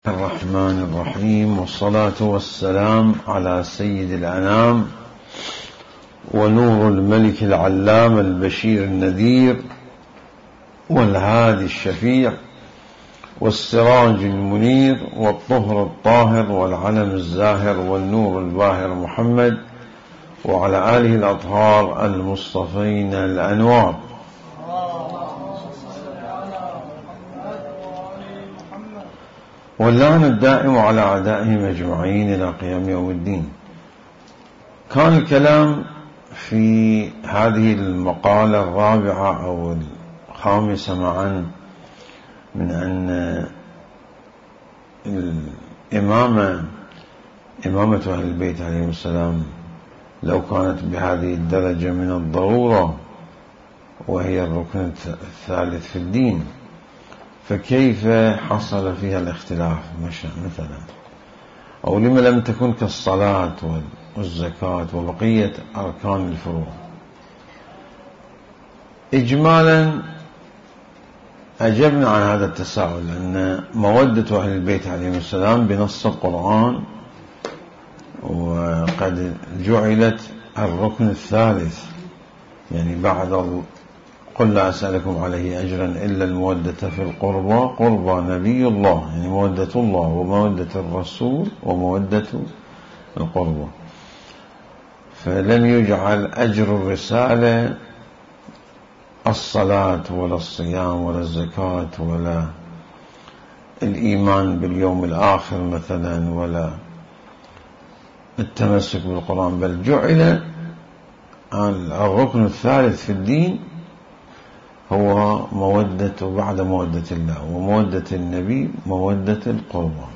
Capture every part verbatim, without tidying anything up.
الرحمن الرحيم، والصلاة والسلام على سيد الأنام ونور الملك العلام البشير النذير والهادي الشفيع والسراج المنير والطهر الطاهر والعلم الزاهر والنور الباهر محمد وعلى آله الأطهار المصطفين الأنوار. واللعن الدائم على أعدائهم أجمعين إلى قيام يوم الدين. كان الكلام في هذه المقالة الرابعة أو الخامسة معا من أن الإمامة إمامة أهل البيت عليهم السلام لو كانت بهذه الدرجة من الضرورة وهي الركن الثالث في الدين، فكيف حصل فيها الاختلاف مثلا؟ أو لما لم تكن كالصلاة والزكاة وبقية أركان الفروع؟ إجمالا أجبنا عن هذا التساؤل أن مودة أهل البيت عليهم السلام بنص القرآن وقد جعلت الركن الثالث، يعني بعد قل لا أسألكم عليه أجرا إلا المودة في القربى، قربى نبي الله يعني مودة الله ومودة الرسول ومودة القربى، فلم يجعل أجر الرسالة الصلاة ولا الصيام ولا الزكاة ولا الإيمان باليوم الآخر مثلا ولا التمسك بالقرآن، بل جعل الركن الثالث في الدين هو مودة بعد مودة الله ومودة النبي مودة القربى.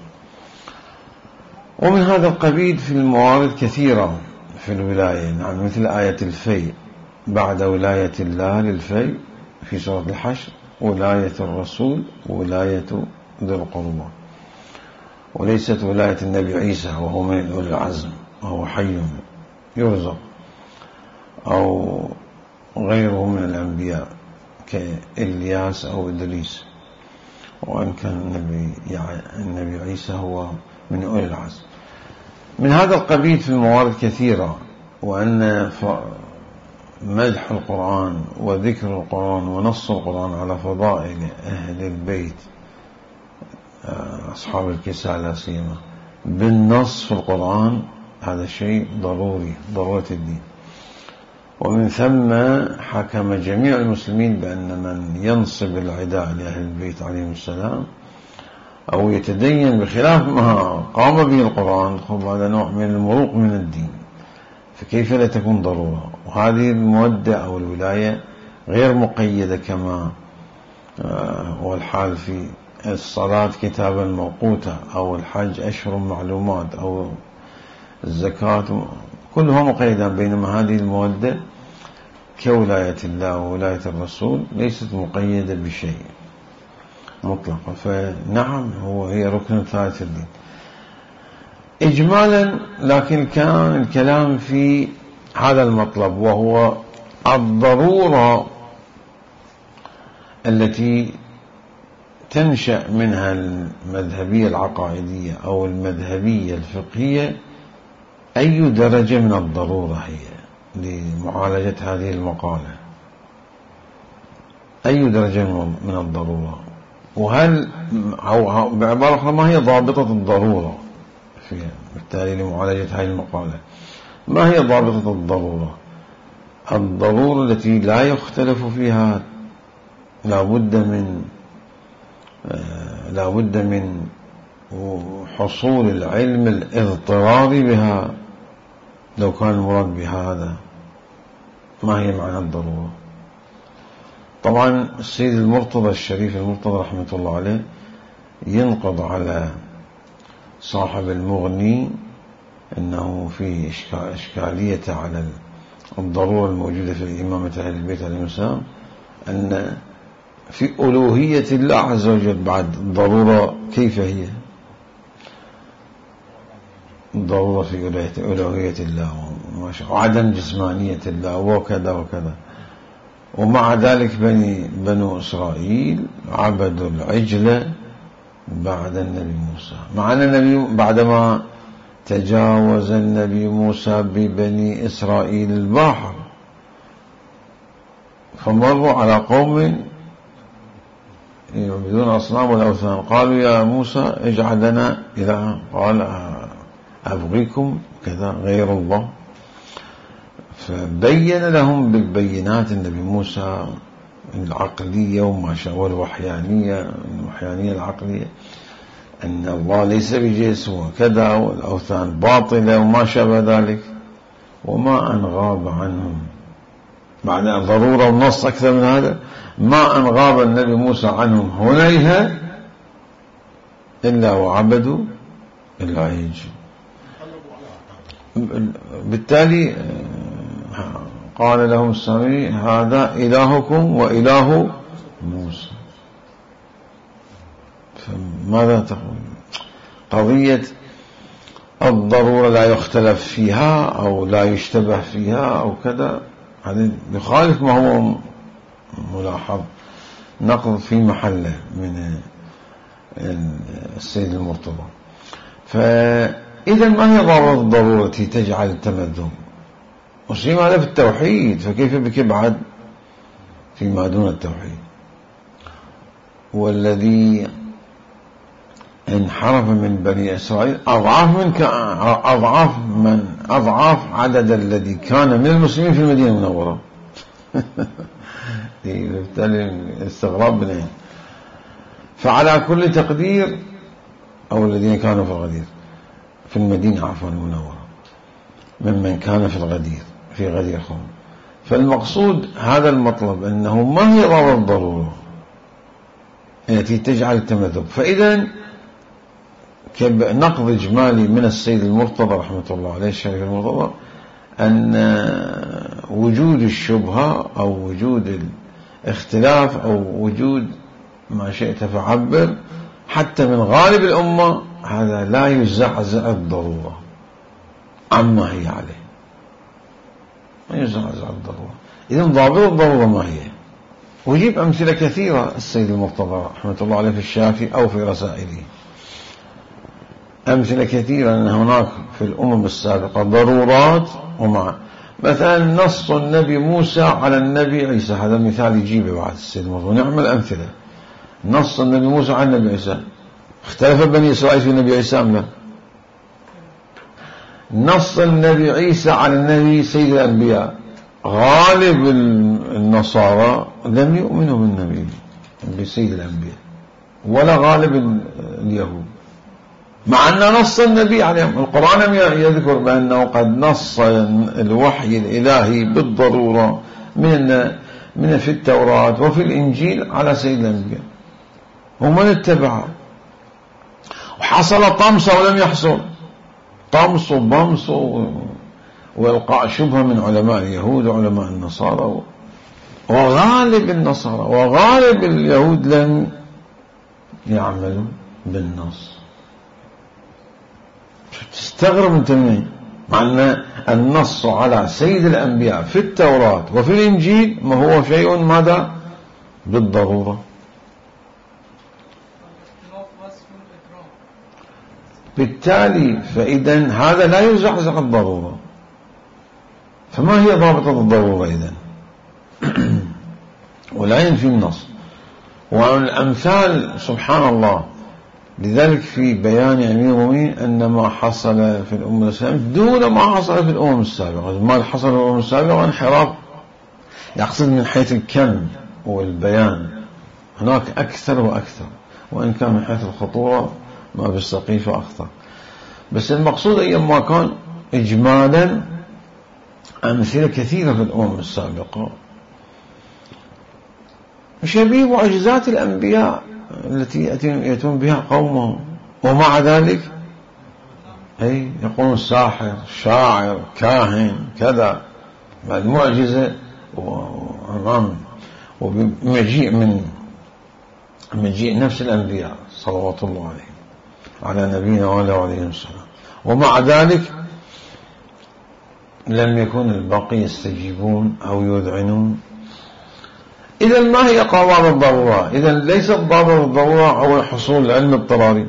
ومن هذا القبيل في الموارد كثيرة في الولاية، يعني مثل آية الفيء بعد ولاية الله للفيء في سورة الحشر ولاية الرسول ولاية ذي القربى، وليست ولاية النبي عيسى وهو من أولي العزم وهو حي يرزق أو غيره من الأنبياء كإلياس أو إدريس، وأن كان النبي, النبي عيسى هو من أولي العزم. من هذا القبيل في الموارد كثيرة، وأن مدح القرآن وذكر القرآن ونص القرآن على فضائل أهل البيت أصحاب الكساء لا سيما بالنص في القرآن هذا شيء ضروري ضرورة الدين. ومن ثم حكم جميع المسلمين بأن من ينصب العداء لأهل البيت عليهم السلام أو يتدين بخلاف ما قام به القرآن هذا نوع من المروق من الدين، فكيف لا تكون ضرورة؟ وهذه المودة أو الولاية غير مقيدة كما هو الحال في الصلاة كتابا موقوتا أو الحج أشهر معلومات أو الزكاة، كلها مقيدة، بينما هذه المودة كولاية الله وولاية الرسول ليست مقيدة بشيء مطلقا، فنعم هو هي ركن ثالث الدين إجمالا. لكن كان الكلام في هذا المطلب وهو الضرورة التي تنشأ منها المذهبية العقائدية أو المذهبية الفقهية، أي درجة من الضرورة هي لمعالجة هذه المقالة؟ أي درجة من الضرورة؟ وهل أو بعبارة أخرى ما هي ضابطة الضرورة فيها؟ بالتالي لمعالجة هذه المقالة ما هي ضابطة الضرورة؟ الضرورة التي لا يختلف فيها، لا بد من لا بد من حصول العلم الاضطراري بها لو كان المراد بها هذا. ما هي معنى الضرورة؟ طبعا السيد المرتضى الشريف المرتضى رحمة الله عليه ينقض على صاحب المغني أنه في إشكالية على الضرورة الموجودة في إمامة أهل البيت عليهم السلام، أن في ألوهية الله عز وجل بعد الضرورة كيف هي؟ الضرورة في ألوهية الله وعدم جسمانية الله وكذا وكذا، ومع ذلك بني بنو إسرائيل عبدوا العجل بعد النبي موسى، مع أن النبي بعدما تجاوز النبي موسى ببني إسرائيل البحر فمروا على قوم يعبدون أصنام والأوثان، قالوا يا موسى اجعل لنا إلها، قال أبغيكم كذا غير الله. فبين لهم بالبينات النبي موسى العقلية وما شاء والوحيانية الوحيانية العقلية أن الله ليس بجسم وكذا والأوثان باطلة وما شابه ذلك، وما أن غاب عنهم معنى ضرورة ونص أكثر من هذا، ما أن غاب النبي موسى عنهم هنيها إلا وعبدوا العجل. بالتالي قال لهم السامري هذا إلهكم وإله موسى. فماذا تقول؟ قضية الضرورة لا يختلف فيها أو لا يشتبه فيها أو كذا، هذا يخالف ما هو ملاحظ نقض في محله من السيد المرتضى. فإذا ما هي ضرورة الضرورة تجعل التمذهب؟ وشيء هذا في التوحيد، فكيف بك بعد فيما دون التوحيد؟ والذي انحرف من بني إسرائيل أضعاف من أضعاف من أضعاف عدد الذي كان من المسلمين في المدينة المنورة. بالتالي استغراب بنين. فعلى كل تقدير أو الذين كانوا في الغدير في المدينة عفوا المنورة ممن كان في الغدير في غدير قوم. فالمقصود هذا المطلب أنه ما هي ضرورة الضرورة التي تجعل التمذهب. فإذا نقض إجمالي من السيد المرتضى رحمة الله عليه الشريف المرتضى أن وجود الشبهة أو وجود الاختلاف أو وجود ما شئت فعبر حتى من غالب الأمة هذا لا يزعزع الضرورة عما هي عليه، ما يزعزع الضرورة. إذن ضابط الضرورة ما هي؟ ويجيب أمثلة كثيرة السيد المرتضى رحمة الله عليه في الشافي أو في رسائله، أمثلة كثيرة أن هناك في الأمم السابقة ضرورات ومع مثلا نص النبي موسى على النبي عيسى، هذا مثال يجيبه بعد السيد المرتضى. نعمل أمثلة. نص النبي موسى على النبي عيسى، اختلف بني إسرائيل في النبي عيسى أم لا؟ نص النبي عيسى على النبي سيد الأنبياء، غالب النصارى لم يؤمنوا بالنبي بسيد الأنبياء ولا غالب اليهود، مع أن نص النبي عليهم. القرآن يذكر بأنه قد نص الوحي الإلهي بالضرورة من من في التوراة وفي الإنجيل على سيد الأنبياء، ومن اتبعه وحصل طمس ولم يحصل طمس وبمس وإلقاء شبهة من علماء اليهود وعلماء النصارى، وغالب النصارى وغالب اليهود لم يعملوا بالنص. تستغرب انت منين؟ مع أن النص على سيد الأنبياء في التوراة وفي الإنجيل ما هو شيء ماذا؟ بالضرورة. بالتالي فإذا هذا لا يزعزع الضرورة. فما هي ضابطة الضرورة إذن؟ ولا ينفي النص. والأمثال سبحان الله. لذلك في بيان أمير المؤمنين أن ما حصل في الأمة السابقة دون ما حصل في الأمم السابقة. ما حصل في الأمم السابقة انحراف، يقصد من حيث الكم والبيان هناك أكثر وأكثر، وإن كان من حيث الخطورة ما بالسقيفة أخطر. بس المقصود أيما كان إجمالا أمثلة كثيرة في الأمم السابقة شبيه معجزات الأنبياء التي يأتون بها قومهم، ومع ذلك أي يقولون ساحر شاعر كاهن كذا، المعجزة ومجيء من مجيء نفس الأنبياء صلوات الله عليهم على نبينا وعلى عليه السلام، ومع ذلك لم يكن الباقي يستجيبون أو يذعنون إذا ما هي قواعد الضرورة؟ إذا ليست ضابط الضرورة هو حصول العلم اضطراري.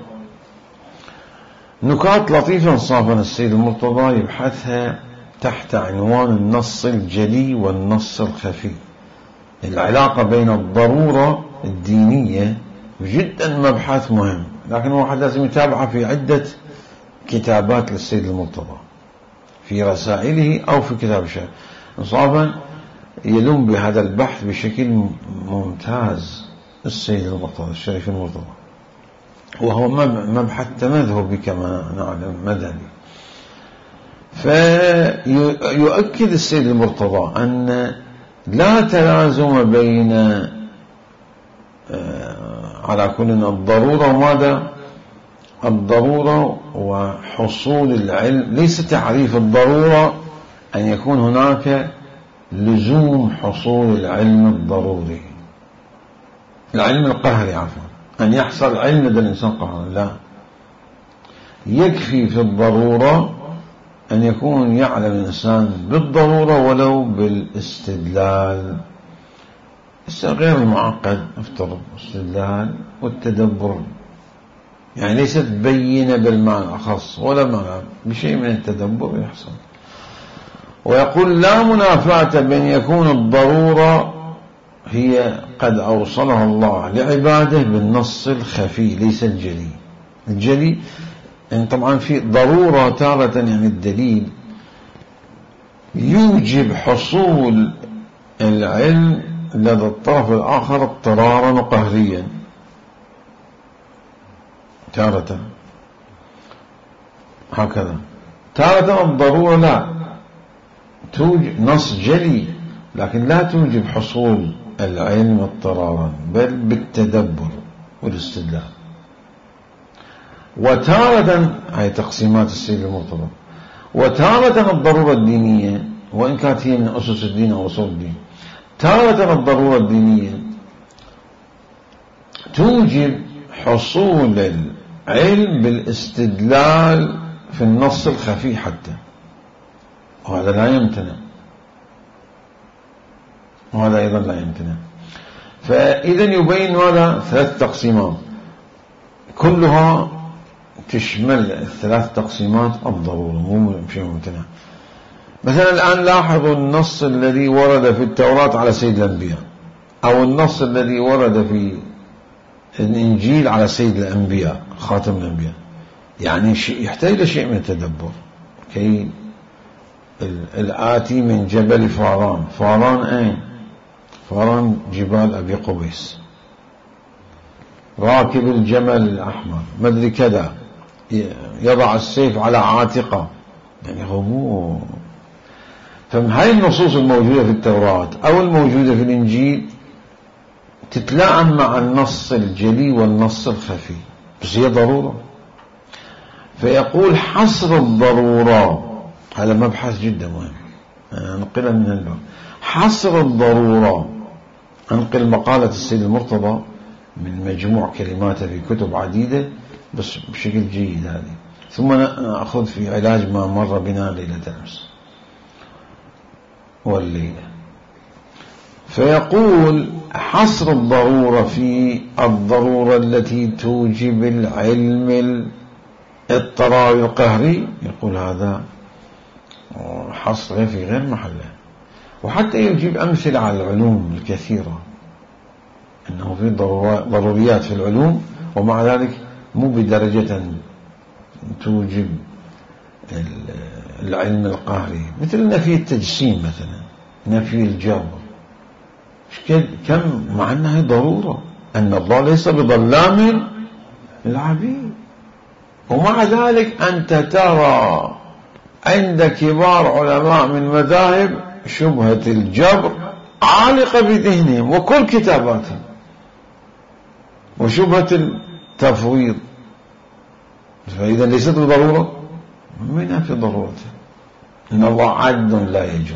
نكات لطيفة انصافا السيد المرتضى يبحثها تحت عنوان النص الجلي والنص الخفي. العلاقة بين الضرورة الدينية جدا مبحث مهم، لكن الواحد لازم يتابعه في عدة كتابات للسيد المرتضى، في رسائله أو في كتاب الشرع. انصافا يلم بهذا البحث بشكل ممتاز السيد المرتضى الشريف المرتضى، وهو مبحث تمذهبي كما نعلم مذهبي. فيؤكد السيد المرتضى أن لا تلازم بين على كل الضرورة وماذا الضرورة وحصول العلم. ليس تعريف الضرورة أن يكون هناك لزوم حصول العلم الضروري، العلم القهري عفوا، أن يحصل علم لدى الإنسان قهرا، لا، يكفي في الضرورة أن يكون يعلم الإنسان بالضرورة ولو بالاستدلال، غير المعقد، افترض استدلال والتدبر، يعني ليست بينة بالمعنى الأخص ولا معنى، بشيء من التدبر يحصل. ويقول لا منافاة بين يكون الضرورة هي قد أوصلها الله لعباده بالنص الخفي ليس الجلي. الجلي يعني طبعا في ضرورة تارة، يعني الدليل يوجب حصول العلم لدى الطرف الآخر اضطرارا وقهريا تارة، هكذا. تارة الضرورة لا توجب نص جلي، لكن لا توجب حصول العلم اضطرارا، بل بالتدبر والاستدلال. وتارة هي تقسيمات السيد المرتضى. وتارة الضرورة الدينية، وإن كانت هي من أسس الدين أو أصول الدين، تارة الضرورة الدينية توجب حصول العلم بالاستدلال في النص الخفي حتى، وهذا لا يمتنع، وهذا أيضا لا يمتنع. فإذا يبين هذا ثلاث تقسيمات كلها تشمل الثلاث تقسيمات الضرورة، مو شيء ممتنع. مثلا الآن لاحظوا النص الذي ورد في التوراة على سيد الأنبياء، أو النص الذي ورد في الإنجيل على سيد الأنبياء خاتم الأنبياء، يعني يحتاج إلى شيء من التدبر. كي الآتي من جبل فاران، فاران أين؟ فاران جبال أبي قبيس. راكب الجمل الأحمر مدري كذا، يضع السيف على عاتقه، يعني هو مو. فهاي النصوص الموجودة في التوراة أو الموجودة في الإنجيل تتلائم مع النص الجلي والنص الخفي، بس هي ضرورة. فيقول حصر الضرورة، هذا مبحث جدا مهم ننقل من الباب. حصر الضرورة، أنقل مقالة السيد المرتضى من مجموع كلماته في كتب عديدة بس بشكل جيد هذه، ثم نأخذ في علاج ما مر بنا ليلة أمس والليلة. فيقول حصر الضرورة في الضرورة التي توجب العلم الاضطراري القهري، يقول هذا حصر في غير محله. وحتى يجيب أمثلة على العلوم الكثيرة، أنه في ضروريات في العلوم ومع ذلك مو بدرجة توجب العلم القهري، مثل نفي التجسيم مثلا، نفي الجبر، كم مع أنها ضرورة، أن الله ليس بظلام للعبيد، ومع ذلك أنت ترى عند كبار علماء من مذاهب شبهة الجبر عالقة بذهنهم وكل كتاباتهم، وشبهة التفويض. فإذا ليست ضرورة، من في ضرورته، إن الله عدل لا يجور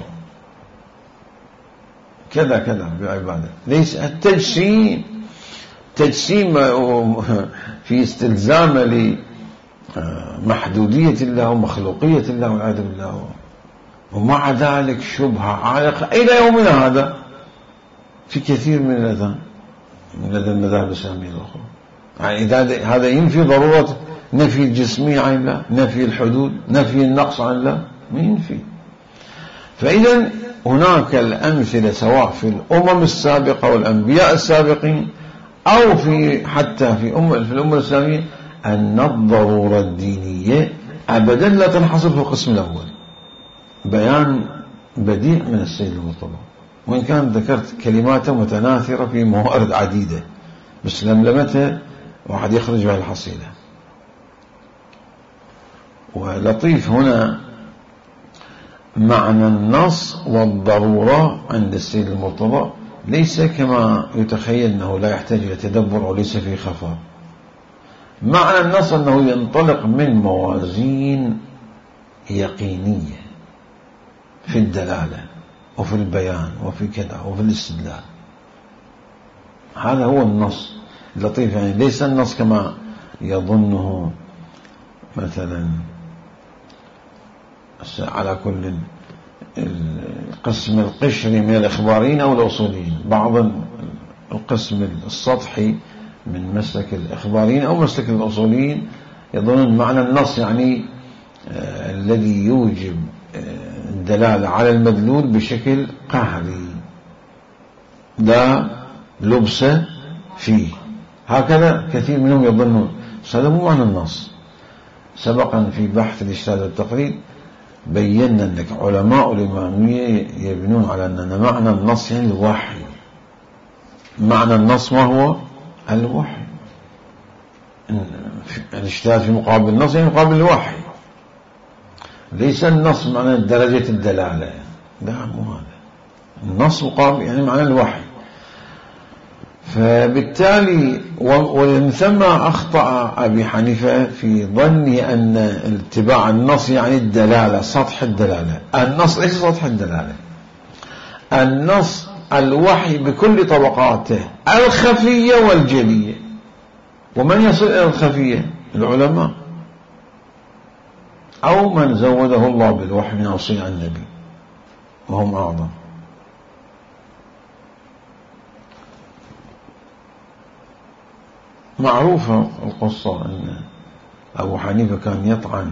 كذا كذا بعبادة. ليس التجسيم تجسيم في استلزام لمحدودية الله ومخلوقية الله والعياذ بالله، ومع ذلك شبهة عالقة إلى يومنا هذا. في كثير من الأذان من لدى المذاهب الإسلامية الأخرى. يعني إذا هذا ينفي ضرورة نفي الجسمية عن الله، نفي الحدود، نفي النقص عن الله، ما ينفي. فإذا هناك الأمثلة سواء في الأمم السابقة والأنبياء السابقين أو في حتى في أم في الأمة الإسلامية أن الضرورة الدينية أبدا لا تنحصر في القسم الأول. بيان بديع من السيد المرتضى، وإن كان ذكرت كلمات متناثرة في موارد عديدة، بس لملمتها واحد يخرج بها الحصيلة. ولطيف هنا معنى النص والضرورة عند السيد المرتضى ليس كما يتخيل أنه لا يحتاج إلى تدبر وليس فيه خفاء. معنى النص أنه ينطلق من موازين يقينية في الدلالة وفي البيان وفي كذا وفي الاستدلال. هذا هو النص اللطيف. يعني ليس النص كما يظنه مثلا على كل القسم القشري من الإخباريين أو الأصوليين، بعض القسم السطحي من مسلك الإخباريين أو مسلك الأصوليين يظنون معنى النص يعني آه الذي يوجب آه الدلالة على المدلول بشكل قهري لا لبس فيه. هكذا كثير منهم يظنون، هذا مو معنى النص. سبقا في بحث الاجتهاد والتقليد بينا أن علماء الإمامية يبنون على أن معنى النص يعني الوحي. معنى النص ما هو؟ الوحي. الاجتهاد في مقابل النص يعني مقابل الوحي. ليس النص معنى درجة الدلالة، لا مو هذا. النص مقابل يعني معنى الوحي. فبالتالي ومن ثم أخطأ أبي حنيفة في ظنه أن اتباع النص يعني الدلالة، سطح الدلالة. النص ليس سطح الدلالة. النص الوحي بكل طبقاته الخفية والجلية. ومن يصل إلى الخفية؟ العلماء أو من زوده الله بالوحي من أوصياء النبي وهم أعظم. معروفة القصة أن أبو حنيفة كان يطعن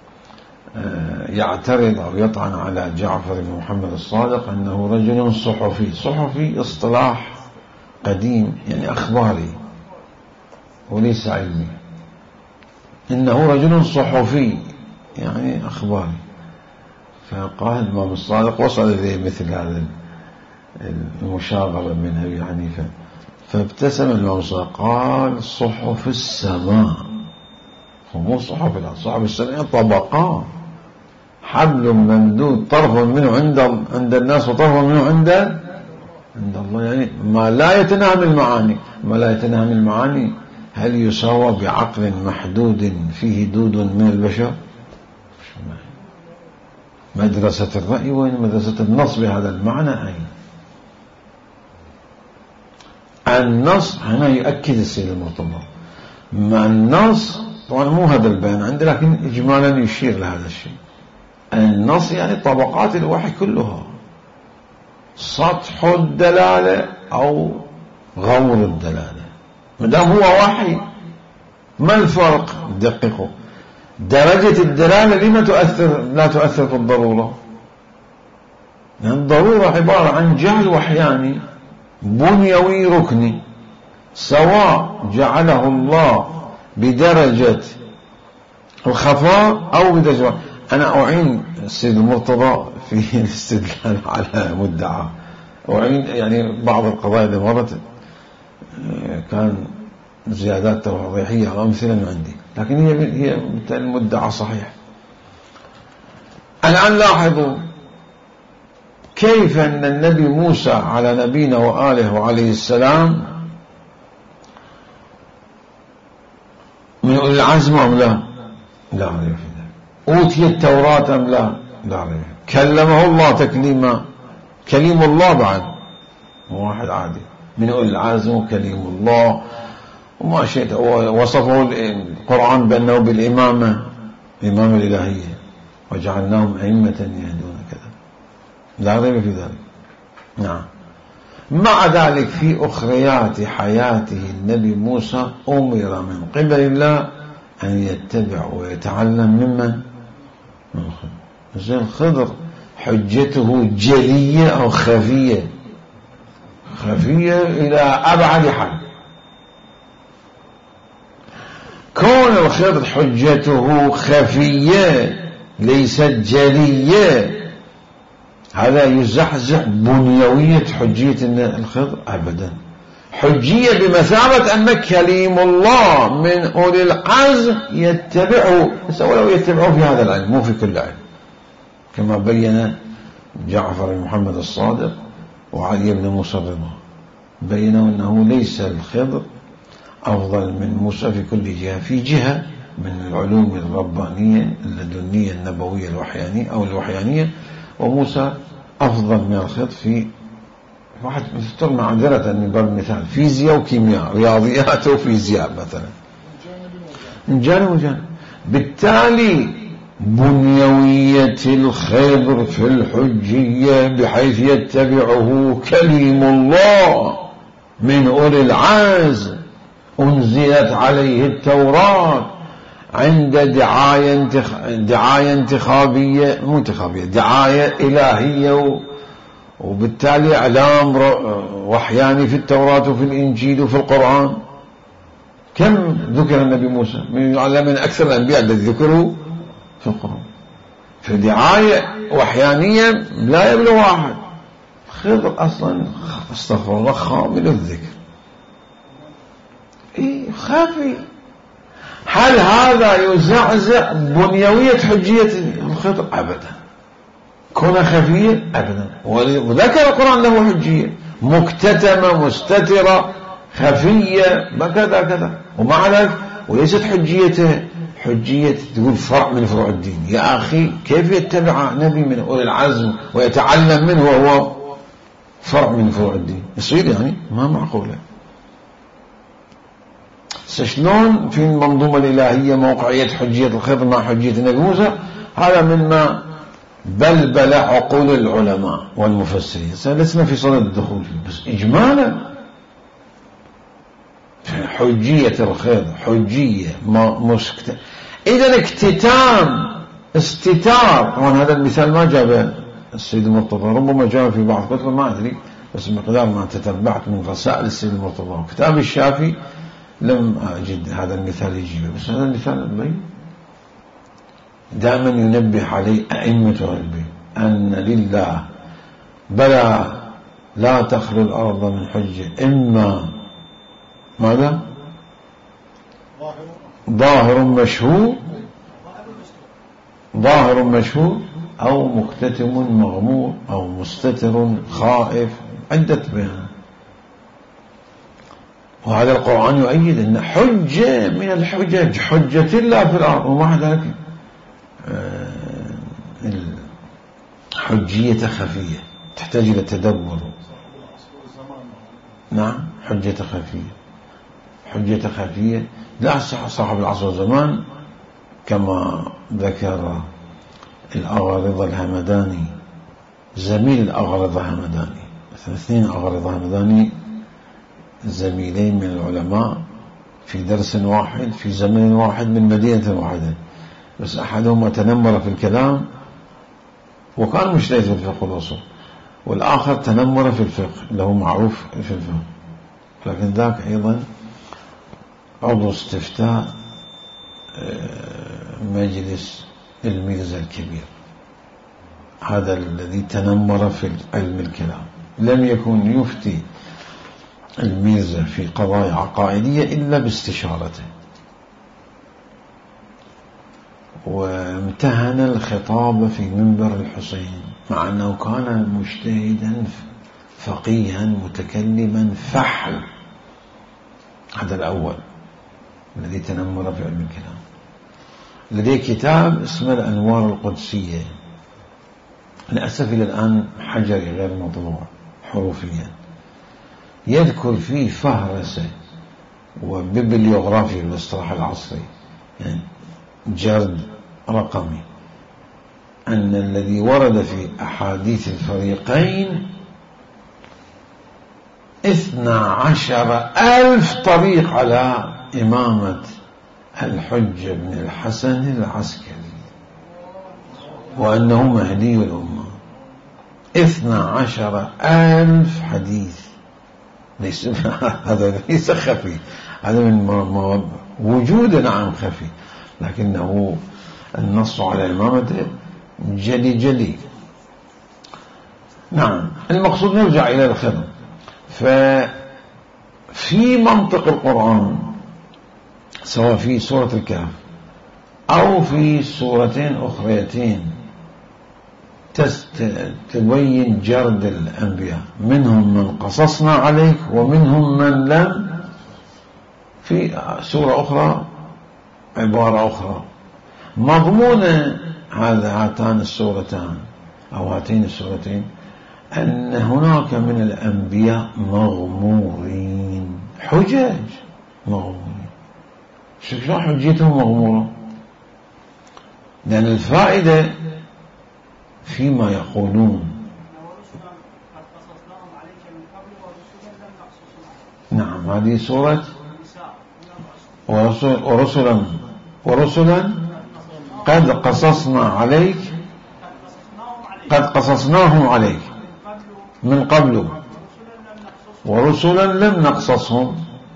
يعترض أو يطعن على جعفر بن محمد الصادق أنه رجل صحفي. صحفي اصطلاح قديم يعني أخباري وليس علمي. إنه رجل صحفي يعني أخباري. فقال الإمام الصادق وصل إليه مثل هذا المشاغبة من أبي حنيفة، فابتسم الإمام الصادق قال صحف السماء. مو صحف الأرض، صحف السماء طبقات، حبل ممدود طرف منه عند عند الناس وطرف منه عند عند الله. يعني ما لا يتناهى من المعاني. ما لا يتناهى من المعاني هل يساوى بعقل محدود فيه دود من البشر؟ مدرسة الرأي وين مدرسة النص بهذا المعنى؟ أين النص؟ هنا يؤكد السيد المرتضى مع النص. طبعا مو هذا البيان عندي، لكن إجمالا يشير لهذا الشيء. النص يعني طبقات الوحي كلها، سطح الدلالة أو غور الدلالة. مدام هو وحي ما الفرق؟ دققوا. درجة الدلالة لما تؤثر لا تؤثر في الضرورة؟ لأن الضرورة عبارة عن جعل وحياني بنيوي ركني، سواء جعله الله بدرجة الخفاء أو بدرجة. أنا أعين السيد المرتضى في الاستدلال على مدعى، أعين يعني بعض القضايا اللي مرت كان زيادات توضيحية أو أمثلة من عندي، لكن هي هي المدعى صحيح. الآن لاحظوا كيف أن النبي موسى على نبينا وآله وعليه السلام من أولي العزم أم لا؟ لا ريب في ذلك. أوتي التوراة أم لا؟ لا ريب. كلمه الله تكليما، كليم الله بعد واحد عادي من أولي العزم وكليم الله وما شئت. وصفه القرآن بأنه بالإمامة، إمامة الإلهية، وجعلناهم أئمة يهدون كذا. لا ريب في ذلك. نعم. مع ذلك في أخريات حياته النبي موسى أمر من قبل الله أن يتبع ويتعلم ممن؟ من الخضر. زي الخضر حجته جلية أو خفية؟ خفية إلى أبعد حد. كون الخضر حجته خفية ليست جلية، هذا يزحزح بنيوية حجية الخضر أبدا. حجية بمثابة أن كليم الله من أولي العزم يتبعه، ولو يتبعه في هذا العلم مو في كل علم، كما بين جعفر بن محمد الصادق وعلي بن موسى الرضا، بينوا أنه ليس الخضر أفضل من موسى في كل جهة، في جهة من العلوم الربانية اللدنية النبوية الوحيانية أو الوحيانية، وموسى أفضل من الخضر في واحد مثل معذرة من باب المثال فيزياء وكيمياء، رياضيات وفيزياء مثلا، من جانب وجانب. بالتالي بنيوية الخضر في الحجية بحيث يتبعه كليم الله من أولي العزم، أنزلت عليه التوراة عند دعاية دعاية انتخابية مو انتخابية دعاية إلهية، وبالتالي إعلام وحياني في التوراة وفي الإنجيل وفي القرآن. كم ذكر النبي موسى من أكثر الأنبياء الذي ذكروا في القرآن، فدعاية وحيانية لا يبلغ واحد. خضر أصلا استغفر الله خامل الذكر، إيه خافي. هل هذا يزعزع بنيوية حجية الخضر؟ أبدا. كون خفية؟ أبدا. وذكر القرآن له حجية مكتتمة مستترة خفية كذا كذا، ومع ذلك وليست حجيته حجية تقول فرع من فروع الدين. يا أخي كيف يتبع نبي من أولي العزم ويتعلم منه وهو فرع من فروع الدين؟ يصير يعني ما معقولة. شلون في المنظومة الإلهية موقعية حجية الخضر مع حجية النبي موسى؟ هذا مما بلبل عقول العلماء والمفسرين. لسنا في صدد الدخول فيه، بس إجمالا حجية الخضر حجية مسكتة. إذا اكتتام استتار، طبعا هذا المثال ما جابه السيد المرتضى، ربما جاء في بعض كتب ما أدري، بس مقدار ما تتبعت من رسائل السيد المرتضى وكتاب الشافي لم أجد هذا المثال يجيبه. بس هذا المثال البين دائما ينبه عليه أئمة العلم أن لله بلى لا تخلو الأرض من حجة، إما ماذا؟ ظاهر مشهور ظاهر مشهور أو مكتتم مغمور أو مستتر خائف، عدة بيان. وهذا القرآن يؤيد أن حجة من الحجج حجة الله في الأرض، ومع ذلك حجية خفية تحتاج إلى تدبر. نعم حجة خفية حجة خفية لا صاحب العصر والزمان، كما ذكر الأغا رضا الهمداني زميل الأغا رضا الهمداني، مثلا اثنين أغا رضا الهمداني زميلين من العلماء في درس واحد في زمن واحد من مدينة واحدة، بس أحدهما تنمر في الكلام وكان مجتهد في الفقه والأصول، والآخر تنمر في الفقه له معروف في الفقه، لكن ذاك أيضا عضو استفتاء مجلس الميرزا الكبير، هذا الذي تنمر في علم الكلام لم يكن يفتي الميرزا في قضايا عقائدية إلا باستشارته، وامتهن الخطاب في منبر الحسين مع أنه كان مجتهدا فقيها متكلما فحل. هذا الأول الذي تنمر في علم الكلام. لديه كتاب اسمه الأنوار القدسية، للأسف إلى الآن حجري غير مطبوع حروفيا، يذكر فيه فهرسة وبيبليوغرافي بالاصطلاح العصري، يعني جرد رقمي، أن الذي ورد في أحاديث الفريقين اثنى عشر ألف طريق على إمامة الحجة بن الحسن العسكري وأنه مهدي الأمة. اثنى عشر ألف حديث. ليس هذا ليس خفي، هذا من وجود نعم خفي، لكنه النص على إمامته جلي جلي. نعم، المقصود نرجع إلى الخدم. ففي منطق القرآن سواء في سورة الكهف أو في سورتين أخريتين تبين جرد الأنبياء، منهم من قصصنا عليك ومنهم من لم. في سورة أخرى عبارة أخرى مضمون هذا هاتان السورتان أو هاتين السورتين أن هناك من الأنبياء مغمورين، حجج مغمورين. شو حجتهم مغمورة؟ لأن الفائدة فيما يقولون. نعم، هذه سورة ورسل ورسلا ورسلا قد قصصنا عليك قد قصصناهم عليك من قبل ورسلا لم نقصصهم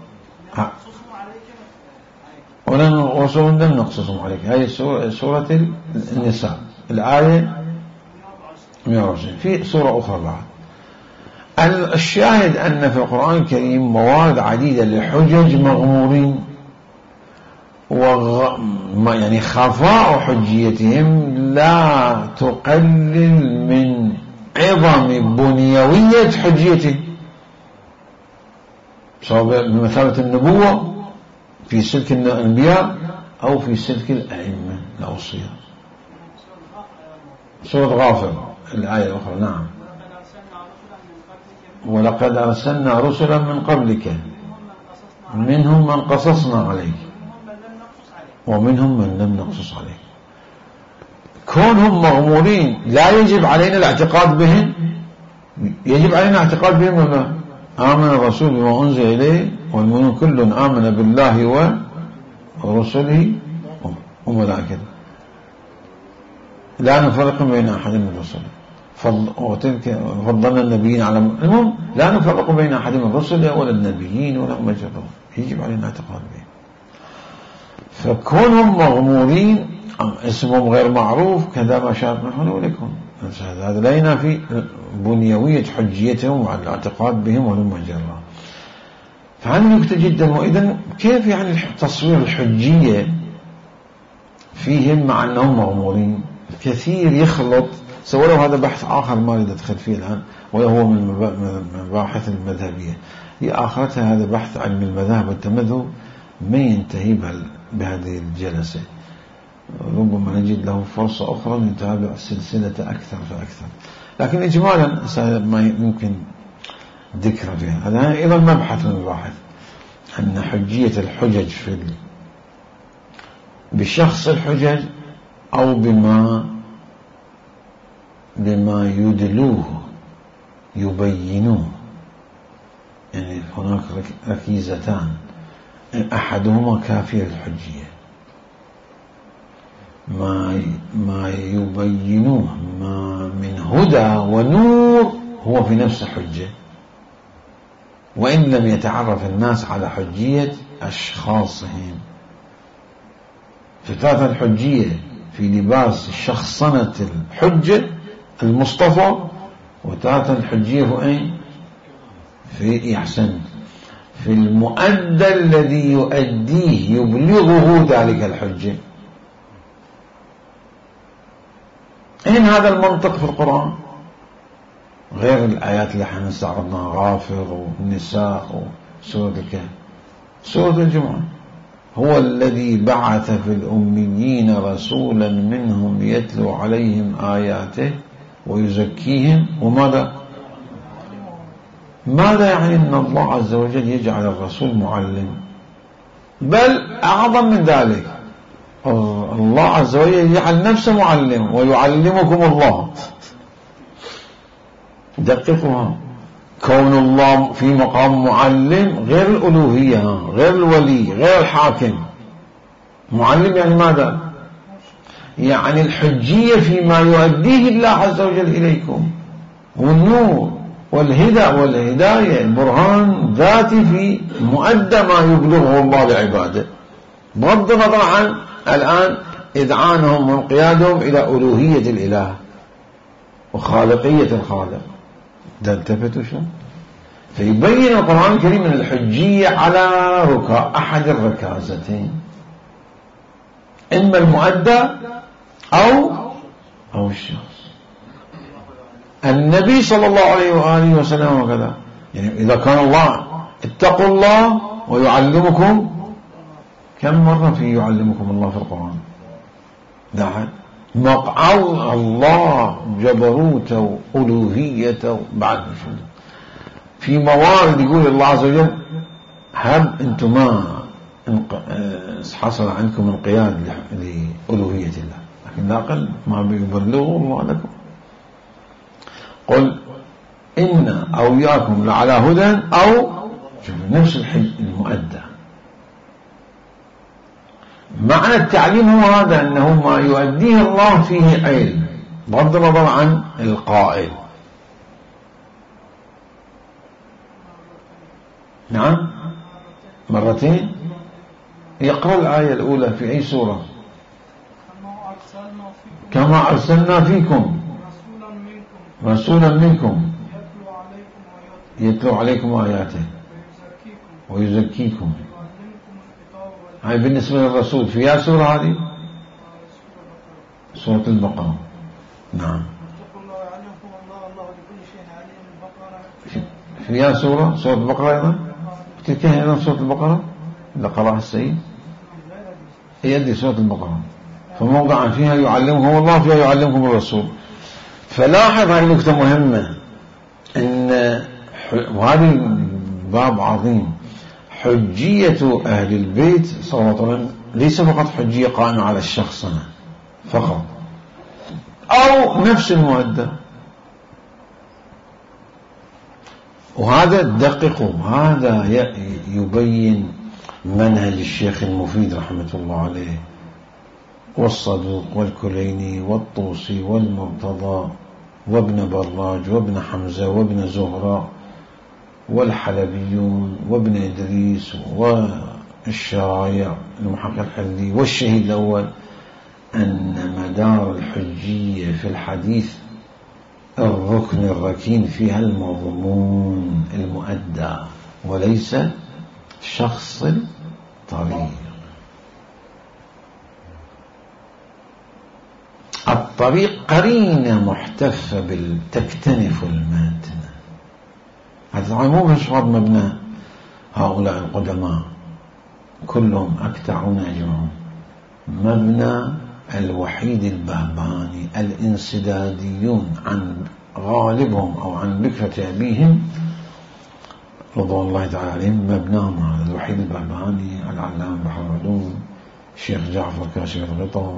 ورسلا لم نقصصهم عليك. هذه سورة النساء الآية مئة وعشرين. في سورة أخرى بعد. الشاهد أن في القرآن الكريم موارد عديدة لحجج مغمورين، وغ... يعني خفاء حجيتهم لا تقلل من عظم بنيوية حجيتهم، سواء بمثابة النبوة في سلك الأنبياء أو في سلك الأئمة الأوصياء. سورة غافر الآية الأخرى. نعم، ولقد أرسلنا رسلا من قبلك منهم من قصصنا عليك ومنهم من لم نقصص عليك. كونهم مغمورين لا يجب علينا الاعتقاد بهم، يجب علينا الاعتقاد بهم ولا؟ آمن الرسول بما أنزل إليه والمؤمنون كل آمن بالله ورسله وملائكته لا نفرق بين أحد من الرسل وتلك فضلنا النبيين على المهم لا نفرق بين أحد من الرسل ولا النبيين ولا هم جرهم، يجب علينا الاعتقاد بهم. فكونهم مغمورين اسمهم غير معروف كذا ما شاء نحن ولكم، هذا لا ينافي بنيوية حجيتهم وعلى الاعتقاد بهم ولم جرهم. فهذه نكتة جدا. وإذن كيف يعني تصوير الحجية فيهم مع أنهم مغمورين؟ كثير يخلط، سواء لو هذا بحث آخر ما أريد أدخل فيه الآن وهو من المباحث المذهبية، هي آخرتها هذا بحث علم المذاهب والتمذهب ما ينتهي بهذه الجلسة. ربما نجد له فرصة أخرى نتابع السلسلة أكثر فأكثر، لكن إجمالا ما يمكن ذكر فيها. هذا أيضا مبحث من المباحث أن حجية الحجج في بشخص الحجج أو بما بما يدلوه يبينوه، يعني هناك ركيزتان، أحدهما كافية الحجية، ما ما يبينوه ما من هدى ونور هو في نفس حجة، وإن لم يتعرف الناس على حجية أشخاصهم. فتاة الحجية في لباس شخصنة الحجة المصطفى، وتاة الحجية في أين؟ في إحسان في المؤدى الذي يؤديه يبلغه ذلك الحجة. أين هذا المنطق في القرآن؟ غير الآيات اللي احنا استعرضناها، غافر والنساء وسورة الكهف. سورة الجمعة هو الذي بعث في الأميين رسولا منهم يتلو عليهم آياته ويزكيهم. وماذا ماذا يعني أن الله عز وجل يجعل الرسول معلم؟ بل أعظم من ذلك، الله عز وجل يجعل نفسه معلم ويعلمكم الله. دققوها، كون الله في مقام معلم غير الألوهية، غير الولي، غير الحاكم. معلم يعني ماذا؟ يعني الحجية فيما يؤديه الله عز وجل إليكم، والنور والهدى والهداية، البرهان ذاتي في مؤدى ما يبلغه الله لعباده، بغض النظر عن الآن إذعانهم وانقيادهم إلى ألوهية الإله وخالقية الخالق. تلتفتوا شو؟ فيبين القرآن الكريم من الحجية على ركا أحد الركازتين، إما المؤدى أو أو الشخص. النبي صلى الله عليه وآله وسلم وكذا، يعني إذا كان الله اتقوا الله ويعلمكم، كم مرة في يعلمكم الله في القرآن؟ ده مقع الله جبروته وألوهيته بعد شو في موارد يقول الله عز وجل هب أنتم ما حصل عندكم انقياد لألوهية الله، لكن لا أقل ما بيبلغوا الله لكم. قل إن أو إياكم لعلى هدى أو شوف نفس الحج المؤدى. معنى التعليم هو هذا، أنه ما يؤديه الله فيه علم بغض النظر عن القائل. نعم مرتين. يقرأ الآية الأولى في أي سورة؟ كما أرسلنا فيكم رسولا منكم يتلو عليكم آياته ويزكيكم. هاي بالنسبة للرسول في يا سورة هذه؟ سورة البقرة. نعم في يا سورة سورة البقرة أيضا، تلك أيضا سورة البقرة اللي قرأها السيد هي دي سورة البقرة. فموضعا فيها يعلمكم الله، فيها يعلمكم الرسول. فلاحظ هذه نكتة مهمة، إن وهذه باب عظيم، حجية أهل البيت صلى الله عليه وسلم ليس فقط حجية قائمة على الشخص فقط أو نفس المؤدى. وهذا دققوا، هذا يبين منهج الشيخ المفيد رحمة الله عليه والصدوق والكليني والطوسي والمرتضى وابن براج وابن حمزة وابن زهرة والحلبيون وابن إدريس والشرايع المحقق الحلي والشهيد الأول، أن مدار الحجية في الحديث الركن الركين فيها المضمون المؤدى وليس شخص الطريق. الطريق قرينة محتفة بالتكتنف الماتنة. هذا مو بشرط مبنى هؤلاء القدماء كلهم أكتعون أجمعون، مبنى الوحيد البهباني الانسداديون عن غالبهم أو عن بكرة أبيهم رضوان الله تعالى عليهم، مبناهم هذا الوحيد البهباني العلام بحر العلوم الشيخ جعفر كاشف الغطاء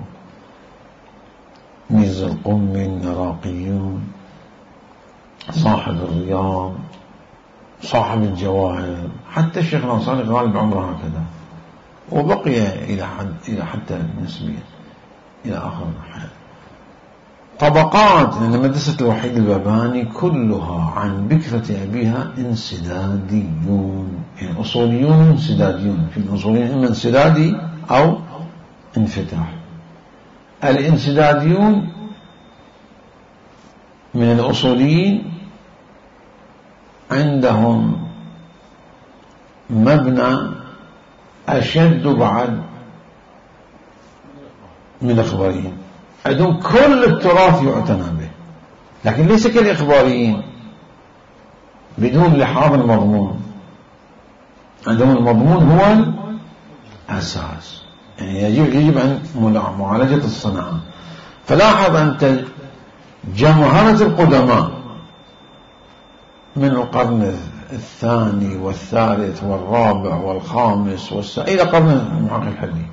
ميزة القمي النراقيون صاحب الرياض صاحب الجواهر، حتى الشيخ الأنصاري غالب عمره هكذا، وبقي إلى حد إلى حتى نسبيا إلى آخر الحياة. طبقات، لأن مدرسة الوحيد البهباني كلها عن بكرة أبيها انسداديون، يعني أصوليون انسداديون. في الأصوليين إما انسدادي أو انفتاح. الانسداديون من الأصوليين عندهم مبنى أشد بعد من الإخباريين، عندهم كل التراث يعتنى به، لكن ليس كالإخباريين بدون لحاظ المضمون. عندهم المضمون هو الأساس، يعني يجب, يجب أن معالجة الصناعة. فلاحظ أنت جمهرة القدماء من القرن الثاني والثالث والرابع والخامس والسادس إلى قرن المحقق الحلي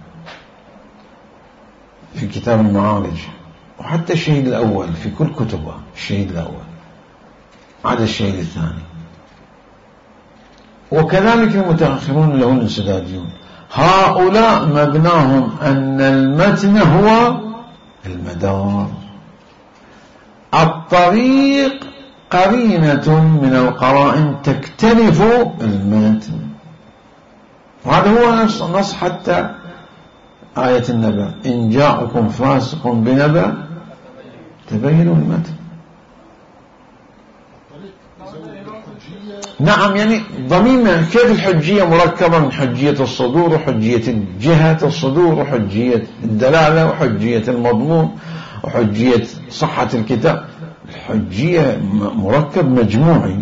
في كتاب المعارج، وحتى الشهيد الأول في كل كتبه، الشهيد الأول عدا الشهيد الثاني وكذلك المتأخرون اللي هم الانسداديون، هؤلاء مبناهم أن المتن هو المدار، الطريق قرينة من القرائن تكتنف المتن، وهذا هو نص, نص حتى آية النبأ، إن جاءكم فاسق بنبأ تبينوا المتن. نعم، يعني ضميمة كيف الحجية مركبة من حجية الصدور وحجية جهة الصدور وحجية الدلالة وحجية المضمون وحجية صحة الكتاب. الحجية مركب مجموعي،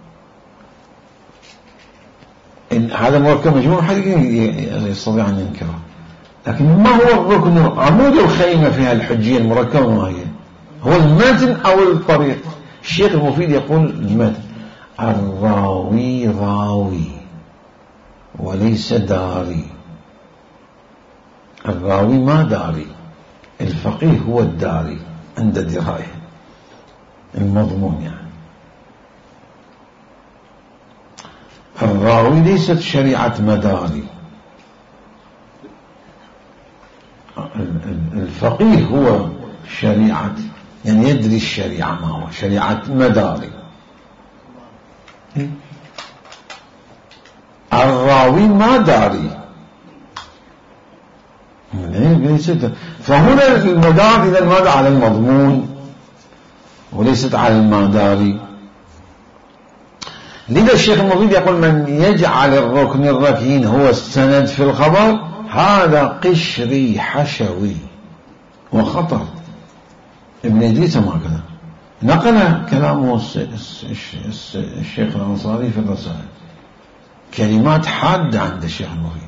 إن هذا مركب مجموعي حد يستطيع أن ينكره، لكن ما هو الركن عمود الخيمة فيها الحجية المركبة؟ ما هي؟ هو المتن أو الطريق؟ الشيخ المفيد يقول المتن. الراوي راوي وليس داري، الراوي ما داري، الفقيه هو الداري عند دراية المضمون. يعني الراوي ليست شريعة مداري، الفقيه هو شريعة، يعني يدري الشريعة ما هو شريعة مداري. الراوي ما داري، فهنا المدار إذا المدار على المضمون وليست على المداري. لذا الشيخ المفيد يقول من يجعل الركن الركين هو السند في الخبر هذا قشري حشوي وخطر. ابن إدريس ما كذا نقل كلامه الشيخ الأنصاري في الرسائل، كلمات حادة عند الشيخ المفيد.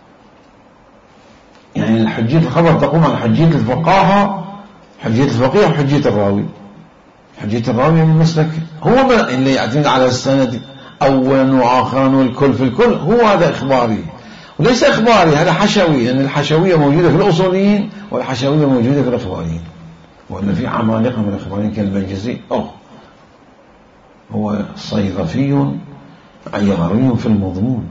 يعني حجية الخبر تقوم على حجية الفقاهة، حجية الفقيه وحجية الراوي. حجية الراوي يعني مسلك هو اللي يعتمد على السند أولا وآخرا والكل في الكل، هو هذا إخباري وليس إخباري، هذا حشوي، لأن يعني الحشوية موجودة في الأصوليين والحشوية موجودة في الإخباريين، وأن في عمالقة من الإخباريين كالمنجزي أو هو صيرفي عياري في المضمون.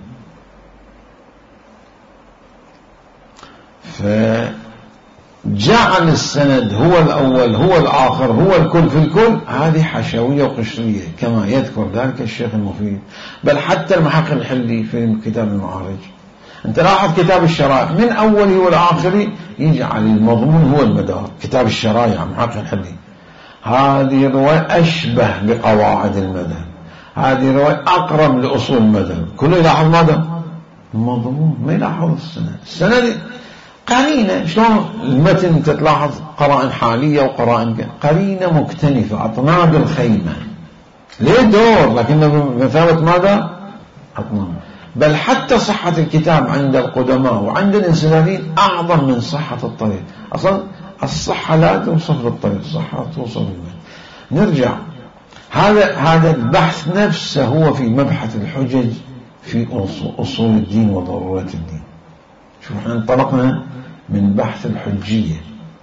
فجعل السند هو الأول هو الآخر هو الكل في الكل، هذه حشوية وقشرية كما يذكر ذلك الشيخ المفيد. بل حتى المحقق الحلي في كتاب المعارج، أنت لاحظ كتاب الشرائع من أوله والآخر يجعل المضمون هو المدار. كتاب الشرائع محقق الحلي هذه رواية أشبه بقواعد المذهب، هذه رواية أقرب لأصول المذهب، كله يلاحظ ماذا؟ المضمون، ما يلاحظ السند. السند قرينة، شلون المتن تتلاحظ قرائن حالية وقرائن قرينة مكتنفة، أطناب الخيمة ليه دور، لكن بمثابة ماذا؟ أطناب. بل حتى صحة الكتاب عند القدماء وعند الانسداديين أعظم من صحة الطريق. أصلا الصحة لا توصف بالطريق، الصحة توصف بالمتن. نرجع، هذا هذا البحث نفسه هو في مبحث الحجج في أصول الدين وضرورات الدين. شوف احنا انطلقنا من بحث الحجية،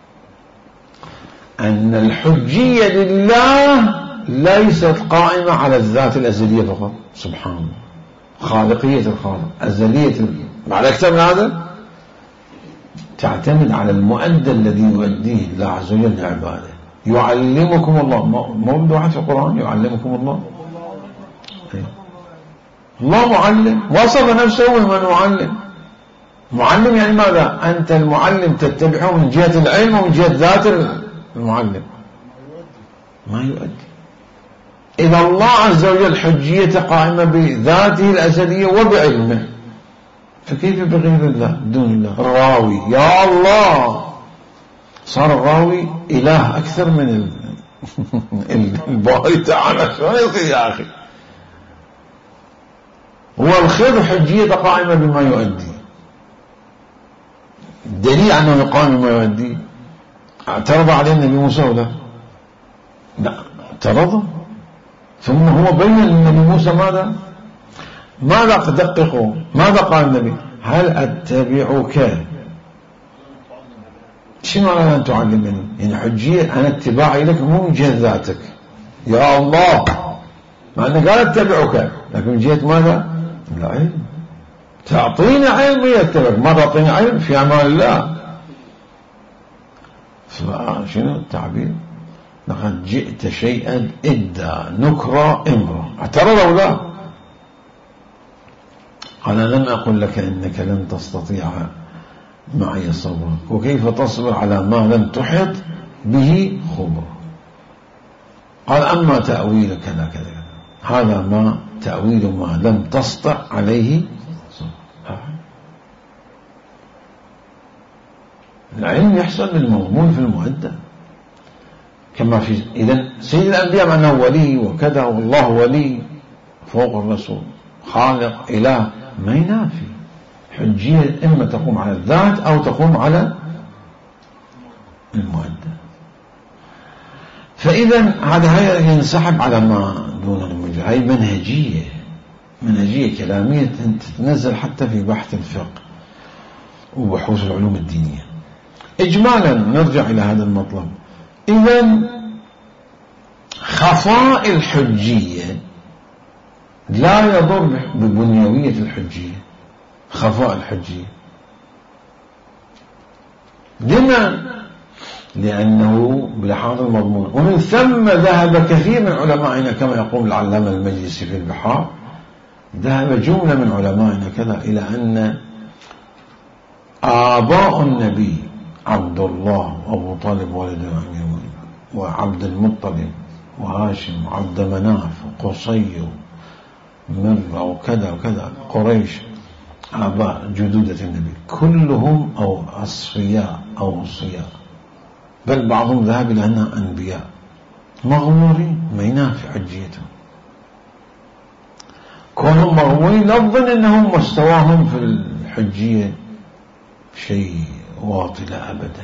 أن الحجية لله ليست قائمة على الذات الأزلية فقط، سبحان الله، خالقية الخالق، أزلية على أكثر من هذا، تعتمد على المؤدى الذي يؤديه الله عز وجل لعباده. يعلمكم الله، موجود واحد في القرآن يعلمكم الله، الله معلم، وصف نفسه بمن معلم. معلم يعني ماذا؟ أنت المعلم تتبعه من جهة العلم ومن جهة ذات المعلم، ما يؤدي. إذا الله عز وجل حجية قائمة بذاته الأزلية وبعلمه، فكيف بغير الله دون الله؟ الراوي يا الله، صار الراوي إله أكثر من الباري تعالى، شو يصير يا أخي؟ هو الخير حجية قائمة بما يؤدي. الدليل أنه يقام بما يؤدي، اعترض عليه النبي موسى ولا لا؟ اعترض، ثم هو بين النبي موسى ماذا؟ ماذا دققوا؟ ماذا قال النبي؟ هل أتبعك؟ شو معنى أن تعلمني؟ يعني حجية أنا اتباعي لك مو من جهة ذاتك يا الله، مع أنه قال اتبعك، لكن من جهة ماذا؟ العلم، تعطيني علم يتبعك، ما تعطيني علم في أمان الله. فشنو التعبير؟ لقد جئت شيئا إدى نكرة إمرة، اعترض أو لا؟ قال لم أقل لك إنك لن تستطيع معي صبرا، وكيف تصبر على ما لم تحط به خبرا. قال أما تأويل كذا كذا، هذا ما تأويل ما لم تسطع عليه صبرا. العلم يحصل بالمضمون في المؤدى، كما في إذن سيد الأنبياء مع أنه ولي وكذا، والله ولي فوق الرسول خالق إله، ما ينافي حجية، إما تقوم على الذات أو تقوم على المؤدى. فإذا هذا ينسحب على ما دون المجال. هي منهجية منهجية كلامية تتنزل حتى في بحث الفقه وبحوث العلوم الدينية. إجمالا نرجع إلى هذا المطلب. إذن خفاء الحجية لا يضر ببنيوية الحجية، خفاء الحجية. لما؟ لأنه بلحاظ المضمون. ومن ثم ذهب كثير من علمائنا كما يقول العلامة المجلسي في البحار، ذهب جملة من علمائنا كذا إلى أن آباء النبي عبد الله وأبو طالب والد الأمير وعبد المطلب وهاشم وعبد مناف وقصي مرة وكذا وكذا، قريش آباء جدودة النبي كلهم أو أصفياء أو أوصياء، بل بعضهم ذهب إلى أنهم أنبياء مغمورين، ما ينافي حجيتهم. كونهم مغمورين لا تظن أنهم مستواهم في الحجية شيء واطل أبدا.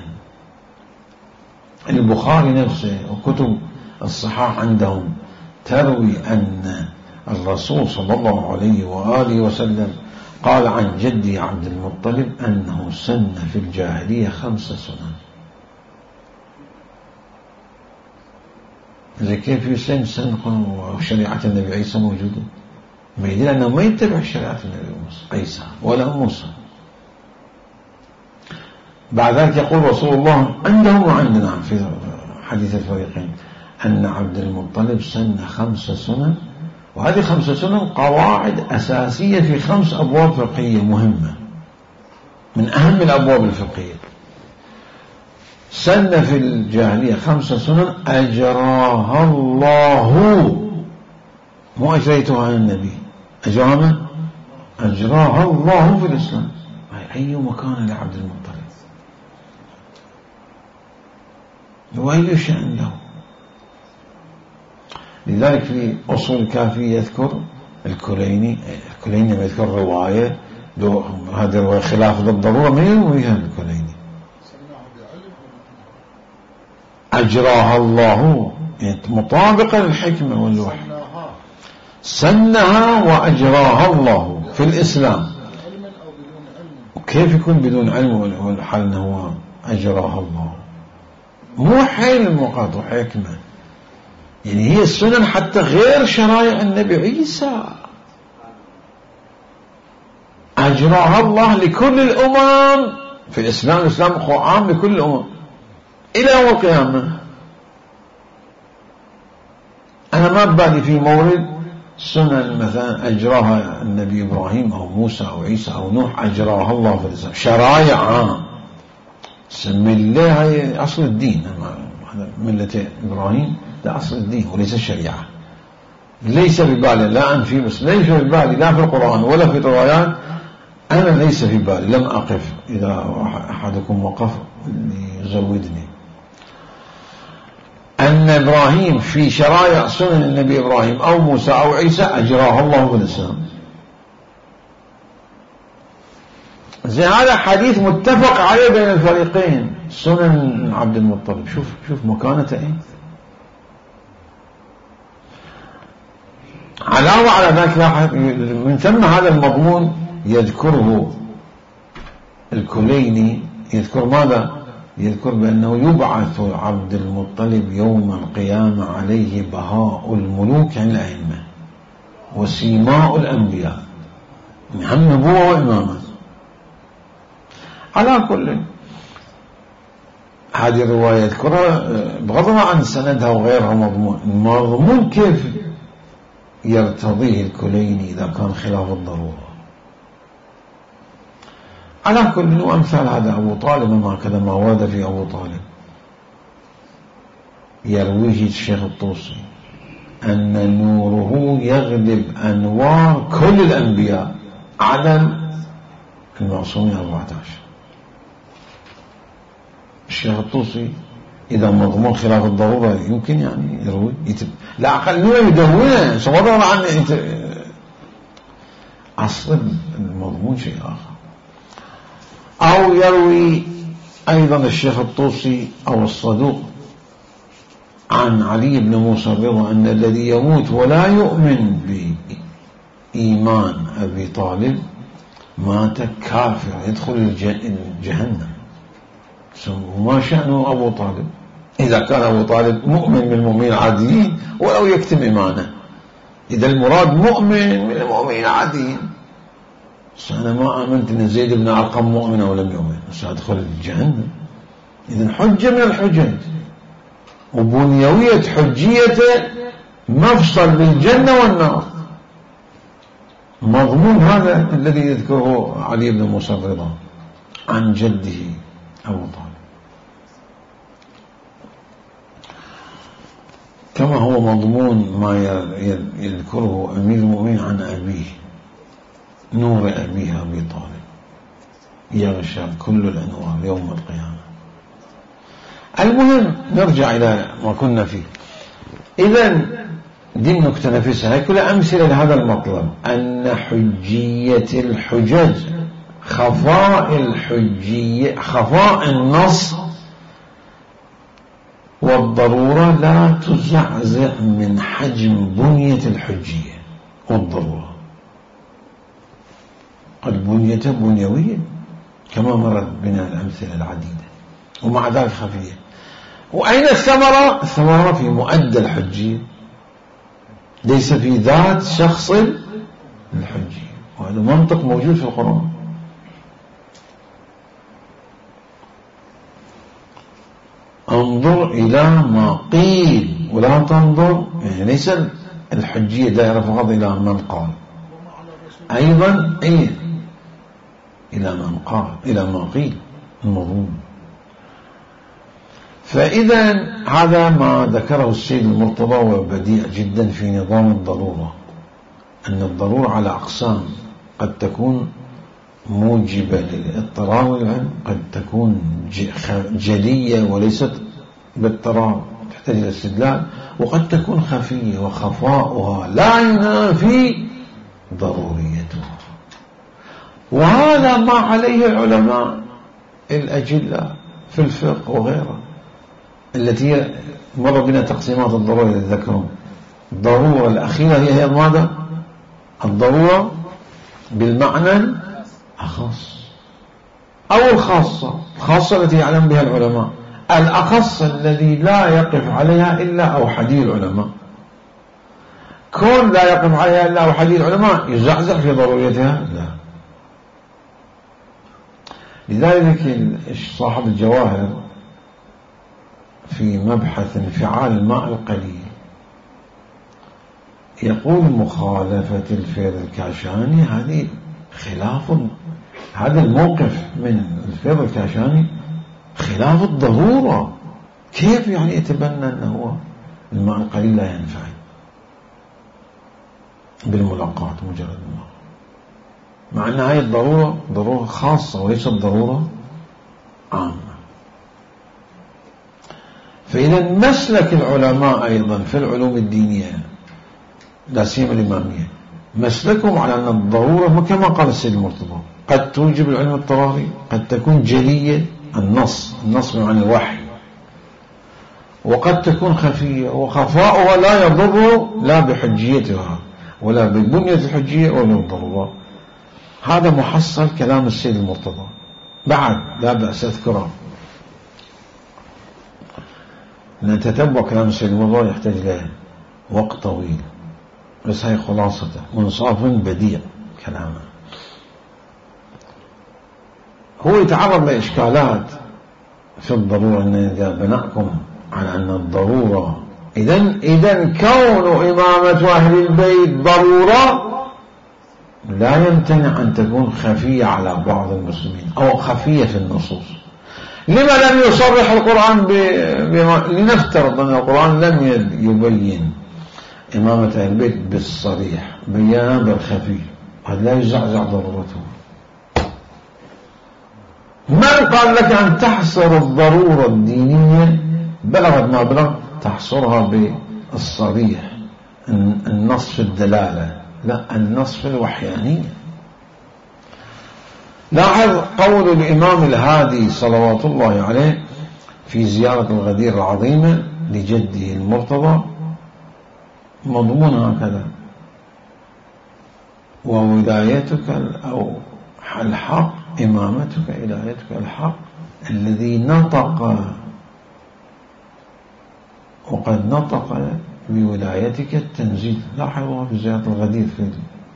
البخاري نفسه وكتب الصحاح عندهم تروي أن الرسول صلى الله عليه وآله وسلم قال عن جدي عبد المطلب أنه سن في الجاهلية خمس سنن. زي كيف يسن سن وشريعة النبي عيسى موجودة؟ ما يدل أنه ما يتبع شريعة النبي عيسى ولا موسى. بعد ذلك يقول رسول الله عندهم وعندنا في حديث الفريقين أن عبد المطلب سن خمس سنن، وهذه خمس سنن قواعد أساسية في خمس أبواب فقهية مهمة من أهم الأبواب الفقهية. سن في الجاهلية خمس سنن أجراها الله، مو أجريتها النبي، أجراها أجراها الله في الإسلام. أي مكان لعبد المطلب وأي شأن له. لذلك في أصول الكافي يذكر الكليني، الكليني يذكر رواية هذه الرواية خلاف بالضرورة ما يرويها الكليني، أجراها الله يعني مطابقة للحكمة والوحي، سنها وأجراها الله في الإسلام. وكيف يكون بدون علم والحال أنه أجراها الله؟ مو حلم وقت وحكمة، يعني هي السنن حتى غير شرائع النبي عيسى، أجراها الله لكل الأمم في الإسلام. الإسلام عام لكل الأمم إلى يوم القيامة. أنا ما ببالي في مورد سنن مثلا أجراها النبي إبراهيم أو موسى أو عيسى أو نوح، أجراها الله في الإسلام شرائع عام. سمي الله هي أصل الدين، ملة إبراهيم ده أصل الدين وليس الشريعة. ليس في بالي لا أنفي، بس ليس في بالي لا في القرآن ولا في الروايات، أنا ليس في بالي، لم أقف إذا أحدكم وقف يزودني أن إبراهيم في شرائع سنن النبي إبراهيم أو موسى أو عيسى أجراها الله في الإسلام. زي هذا حديث متفق عليه بين الفريقين، سنن عبد المطلب. شوف شوف مكانته ايه. علاوة على ذلك من ثم هذا المضمون يذكره الكليني، يذكر ماذا؟ يذكر بأنه يبعث عبد المطلب يوم القيامة عليه بهاء الملوك عن الأئمة وسيماء الأنبياء هم نبوة وإمامة. على كل هذه الرواية الكرة بغض النظر عن سندها وغيرها مضمون، المضمون كيف يرتضيه الكليني إذا كان خلاف الضرورة. على كل وأمثال هذا أبو طالب ما كذا ما ورد في أبو طالب يرويه الشيخ الطوسي أن نوره يغلب أنوار كل الأنبياء على المعصومين أربعة عشر. الشيخ الطوسي إذا مضمون خلاف الضرورة يمكن يعني يروي يتب... لا أقل نوع يدونه صورنا عن يت... أصل المضمون شيء آخر. أو يروي أيضا الشيخ الطوسي أو الصدوق عن علي بن موسى الرضا أن الذي يموت ولا يؤمن بإيمان أبي طالب مات كافر يدخل الجهنم. وما شأنه أبو طالب إذا كان أبو طالب مؤمن من المؤمنين العاديين ولو يكتم إيمانه؟ إذا المراد مؤمن من المؤمنين العاديين. أنا ما آمنت أن زيد بن أرقم مؤمن أو لم يؤمن سأدخل الجهنم. إذن حجة من الحجج وبنيوية حجيته مفصل بالجنة والنار. مضمون هذا الذي يذكره علي بن موسى الرضا عن جده أبو طالب، كما هو مضمون ما يذكره أمير المؤمنين عن أبيه نور أبيه أبي طالب يغشى كل الأنوار يوم القيامة. المهم نرجع إلى ما كنا فيه. إذن دي النكتة نفسها هي كلها أمثلة لهذا المطلب أن حجية الحجج خفاء الحجية خفاء النص والضرورة لا تزعزع من حجم بنية الحجية والضرورة. البنية بنيوية كما مرت بنا الأمثلة العديدة ومع ذلك خفية. وأين الثمرة؟ الثمرة في مؤدى الحجية ليس في ذات شخص الحجية، وهذا منطق موجود في القرآن. انظر إلى ما قيل ولا تنظر، يعني ليس الحجية دائرة فقط إلى من قال، أيضا إيه إلى من قال إلى ما قيل المضمون. فإذا هذا ما ذكره السيد المرتضى وبديع جدا في نظام الضرورة، أن الضرورة على أقسام، قد تكون موجبة للاضطرار والعلم، قد تكون جلية وليست باضطرار تحتاج إلى استدلال، وقد تكون خفية وخفاؤها لا ينافي ضروريتها. وهذا ما عليه العلماء الأجلة في الفقه وغيره التي مر بنا تقسيمات الضرورة التي ذكرهم. الضرورة الأخيرة هي هي ماذا؟ الضرورة بالمعنى الأخص أو الخاصة، الخاصة التي يعلم بها العلماء، الأخص الذي لا يقف عليها إلا أوحدي العلماء. كون لا يقف عليها إلا أوحدي العلماء يزعزع في ضروريتها؟ لا. لذلك صاحب الجواهر في مبحث انفعال الماء القليل يقول مخالفة الفيض الكاشاني هذه خلاف، هذا الموقف من الفيض الكاشاني خلاف الضرورة. كيف يعني يتبنى أنه الماء القليل لا ينفع بالملاقات مجرد الماء، مع أن هذه الضرورة ضرورة خاصة وليست ضرورة عامة. فإذا مسلك العلماء أيضا في العلوم الدينية لا سيما الإمامية مسلكهم على أن الضرورة كما قال السيد المرتضى قد توجب العلم الاضطراري، قد تكون جلية النص النص عن الوحي، وقد تكون خفية، وخفاؤها لا يضر لا بحجيتها ولا ببنية الحجية ولا بالضرورة. هذا محصل كلام السيد المرتضى. بعد لا بأس أذكره، نتتبع كلام السيد المرتضى يحتاج له وقت طويل، بس هي خلاصته منصاف بديع كلامه. هو يتعرض لإشكالات في الضرورة، أن إذا بناكم على أن الضرورة إذن إذن كون إمامة أهل البيت ضرورة لا يمتنع أن تكون خفية على بعض المسلمين أو خفية في النصوص. لما لم يصرح القرآن بما لنفترض أن القرآن لم يبين إمامة أهل البيت بالصريح، بيان بالخفي، هذا لا يزعزع ضرورته. من قال لك أن تحصر الضرورة الدينية بلغت ما بلغ تحصرها بالصريح النص في الدلالة، لا، النص في الوحيانية. لاحظ قول الإمام الهادي صلوات الله عليه في زيارة الغدير العظيمة لجده المرتضى، مضمون هكذا: وولايتك أو الحق إمامتك ولايتك الحق الذي نطق وقد نطق بولايتك التنزيل. لاحظوا في زيارة الغدير في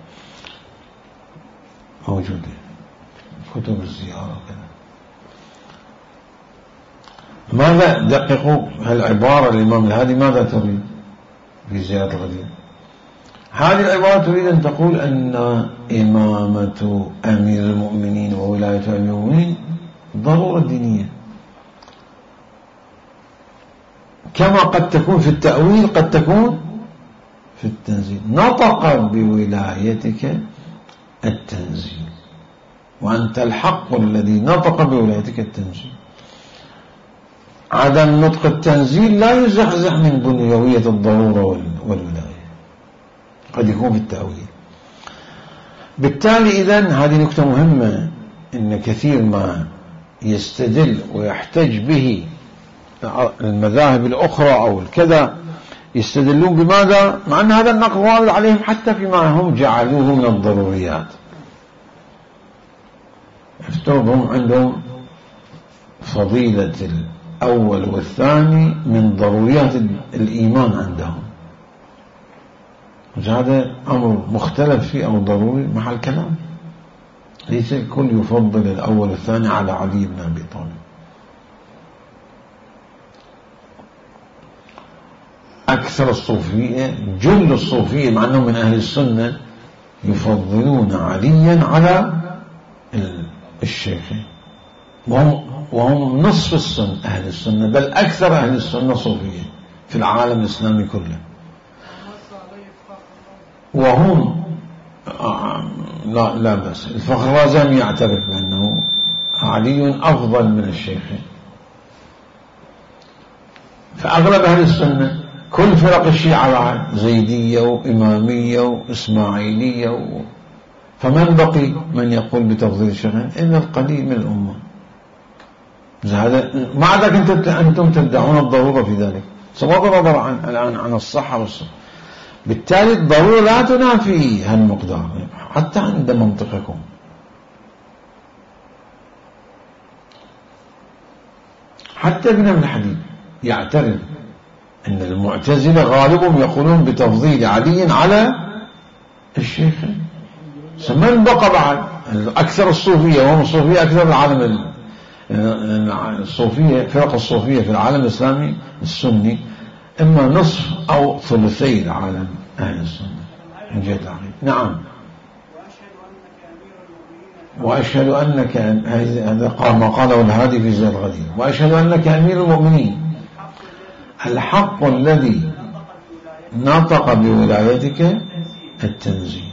موجودة كتب الزيارة كذا. ماذا دققوا هالعبارة الإمام الهادي ماذا تريد في زيارة الغدير؟ هذه العبارة تريد أن تقول أن إمامة أمير المؤمنين وولاية أمير المؤمنين ضرورة دينية، كما قد تكون في التأويل قد تكون في التنزيل. نطق بولايتك التنزيل، وأنت الحق الذي نطق بولايتك التنزيل. عدم نطق التنزيل لا يزحزح من بنيوية الضرورة والولاية، قد يكون في التأويل. بالتالي إذن هذه نكتة مهمة، إن كثير ما يستدل ويحتج به المذاهب الأخرى أو الكذا يستدلون بماذا؟ مع أن هذا النقد وارد عليهم حتى فيما هم جعلوه من الضروريات. افترضهم عندهم فضيلة الأول والثاني من ضروريات الإيمان عندهم، هذا أمر مختلف فيه أو ضروري محل كلام. ليس الكل يفضل الأول والثاني على علي بن أبي طالب. أكثر الصوفية، جل الصوفية مع أنهم من أهل السنة، يفضلون عليا على الشيخين، وهم, وهم نصف السنة أهل السنة، بل أكثر أهل السنة صوفية في العالم الإسلامي كله. وهم آه لا, لا بس الفخر الرازي يعترف بأنه علي أفضل من الشيخين. فأغلب أهل السنة كل فرق الشيعة زيدية وإمامية وإسماعيلية و... فمن بقي من يقول بتفضيل الشيخين إلا القليل من الأمة. هذا مع ذلك أنتم تدعون الضرورة في ذلك، بغض النظر عن الآن عن الصحة والصحة. بالتالي الضرورة لا تنافي هالمقدار حتى عند منطقكم. حتى ابن ابن الحديد يعترف أن المعتزلة غالبهم يقولون بتفضيل علي على الشيخ. من بقى بعد أكثر الصوفية، وهم الصوفية أكثر العالم الصوفية، فرق الصوفية في العالم الإسلامي السني إما نصف أو ثلثي العالم أهل السنة من جهة العقيدة. نعم. وأشهد أنك، هذا ما قاله الهادي في زيارة الغدير، وأشهد أنك أمير المؤمنين الحق الذي نطق بولايتك التنزيل.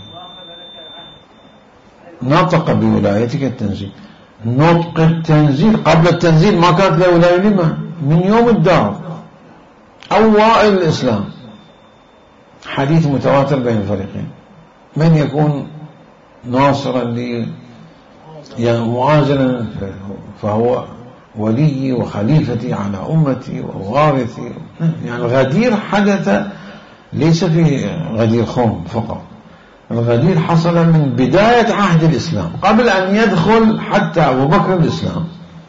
نطق بولايتك التنزيل، نطق التنزيل قبل التنزيل ما كانت له ولاية. لما؟ من يوم الدار أوائل الإسلام، حديث متواتر بين الفريقين: من يكون ناصرا لي يعني معازلا فهو ولي وخليفتي على أمتي ووارثي. يعني الغدير حدث ليس في غدير خوم فقط، الغدير حصل من بداية عهد الإسلام قبل أن يدخل حتى أبو بكر الإسلام.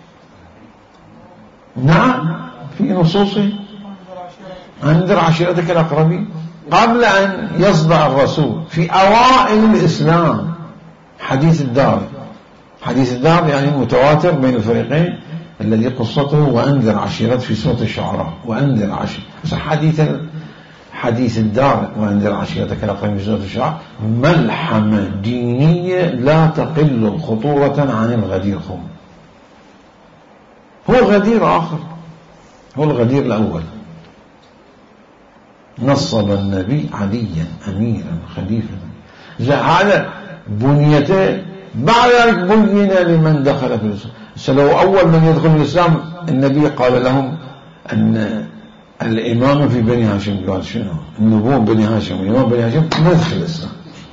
نعم، في نصوصه: أنذر عشيرتك الأقربين، قبل أن يصدع الرسول في أوائل الإسلام حديث الدار. حديث الدار يعني متواتر بين الفريقين، الذي قصته وأنذر عشيرة في سورة الشعراء، وأنذر عشيرة. حديث حديث الدار وأنذر عشيرتك الأقربين في سورة الشعراء ملحمة دينية لا تقل خطورة عن الغدير خم. هو غدير آخر، هو الغدير الأول. نصب النبي عليا أميرا خليفة، هذا بنيته، بعد ذلك بين لمن دخل في الإسلام. لو أول من يدخل الإسلام النبي قال لهم أن الإمام في بني هاشم، قال شنو النبوة بني هاشم، الإمام بني هاشم ما يدخل الإسلام.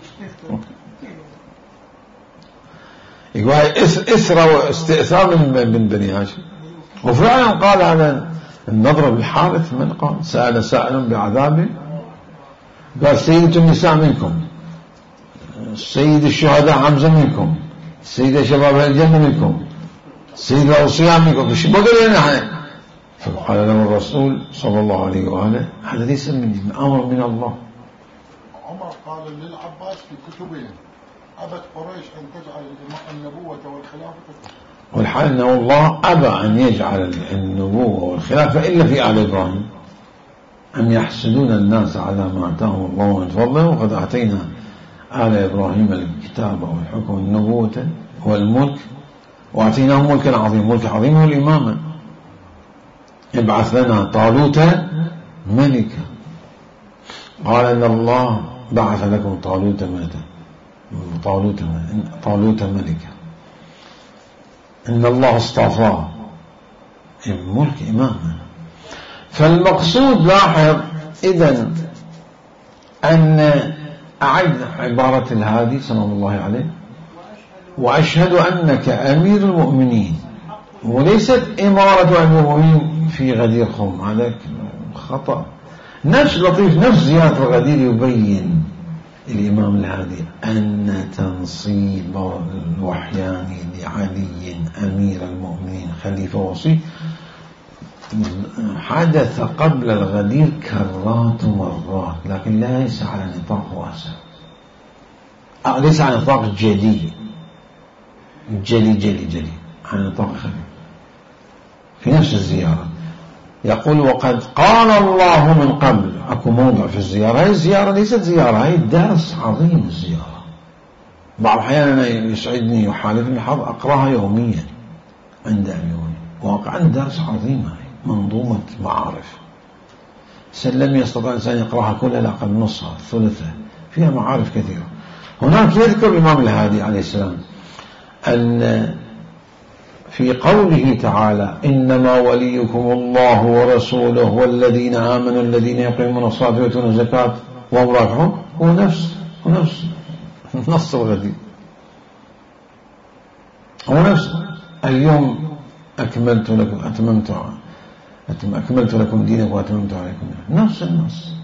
يقول إسرى واستئثار من بني هاشم. وفعلا قال هذا النضر بالحارث من قال سأل سائل بعذاب، قال سيد النساء منكم، سيد الشهداء حمزة منكم، سيد شباب الجنة منكم، سيد الأوصياء منكم، مش بقول لنا احنا. فقال له الرسول صلى الله عليه وآله هذا ليس مني، أمر من الله. عمر قال للعباس في كتبهم أبت قريش أن تجعل النبوة والخلافة، والحال أن الله أبى أن يجعل النبوة والخلافة إلا في آل إبراهيم. أم يحسدون الناس على ما آتاهم الله من فضله وقد آتينا آل إبراهيم الكتاب والحكم والنبوة والملك وآتيناهم ملكا عظيما. ملك عظيم هو الإمامة. ابعث لنا طالوت ملكا، قال أن الله بعث لكم طالوت ملكا، طالوت طالوت ملكا، إن الله اصطفاه، ملك إمامة. فالمقصود لاحظ إذن أن أعد عبارة الهادي صلى الله عليه، وأشهد أنك أمير المؤمنين، وليست إمارة أمير المؤمنين في غدير خم، هذا خطأ. نفس لطيف، نفس زيادة الغدير يبين الإمام الهادي أن تنصيب الوحياني لعلي أمير المؤمنين خليفة وصي حدث قبل الغدير كرات مرات، لكن ليس على نطاق واسع، ليس على نطاق جلي جلي جلي جلي على نطاق خفيف. في نفس الزيارة يقول وقد قال الله من قبل، أكو موضع في الزيارة، هذه الزيارة ليست زيارة، هذه درس عظيم. الزيارة بعض أحيانا يسعدني يحالفني الحظ أقرأها يوميا عند أميوني، واقعا درس عظيم، منظومة معارف سلم يستطيع الإنسان يقرأها كلها لا أقل نصها ثلثها، فيها معارف كثيرة. هناك يذكر الإمام الهادي عليه السلام أن في قوله تعالى إنما وليكم الله ورسوله والذين آمنوا الذين يقيمون الصلاة ويؤتون الزكاة وهم راكعون، هو نفس هو نفس نص الغدير، هو نفس اليوم أكملت لكم أتممت أكملت لكم دينكم وأتممت عليكم، نفس النص.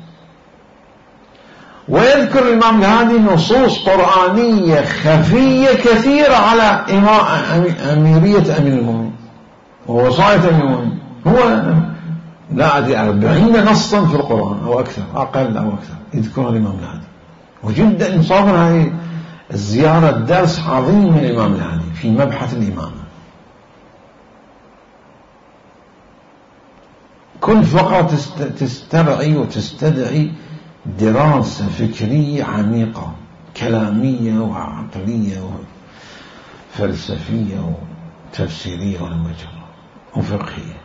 ويذكر الإمام الهادي نصوص قرآنية خفية كثيرة على أميرية أمير المؤمنين ووصاية أمير المؤمنين. هو لا أدري أربعين نصا في القرآن أو أكثر، أقل أو أكثر يذكرها الإمام الهادي. وجدا إنصافا هذه الزيارة درس عظيم من الإمام الهادي في مبحث الإمامة. كل فقرة تسترعي وتستدعي دراسة فكرية عميقة، كلامية وعقلية وفلسفية وتفسيرية وفقهية.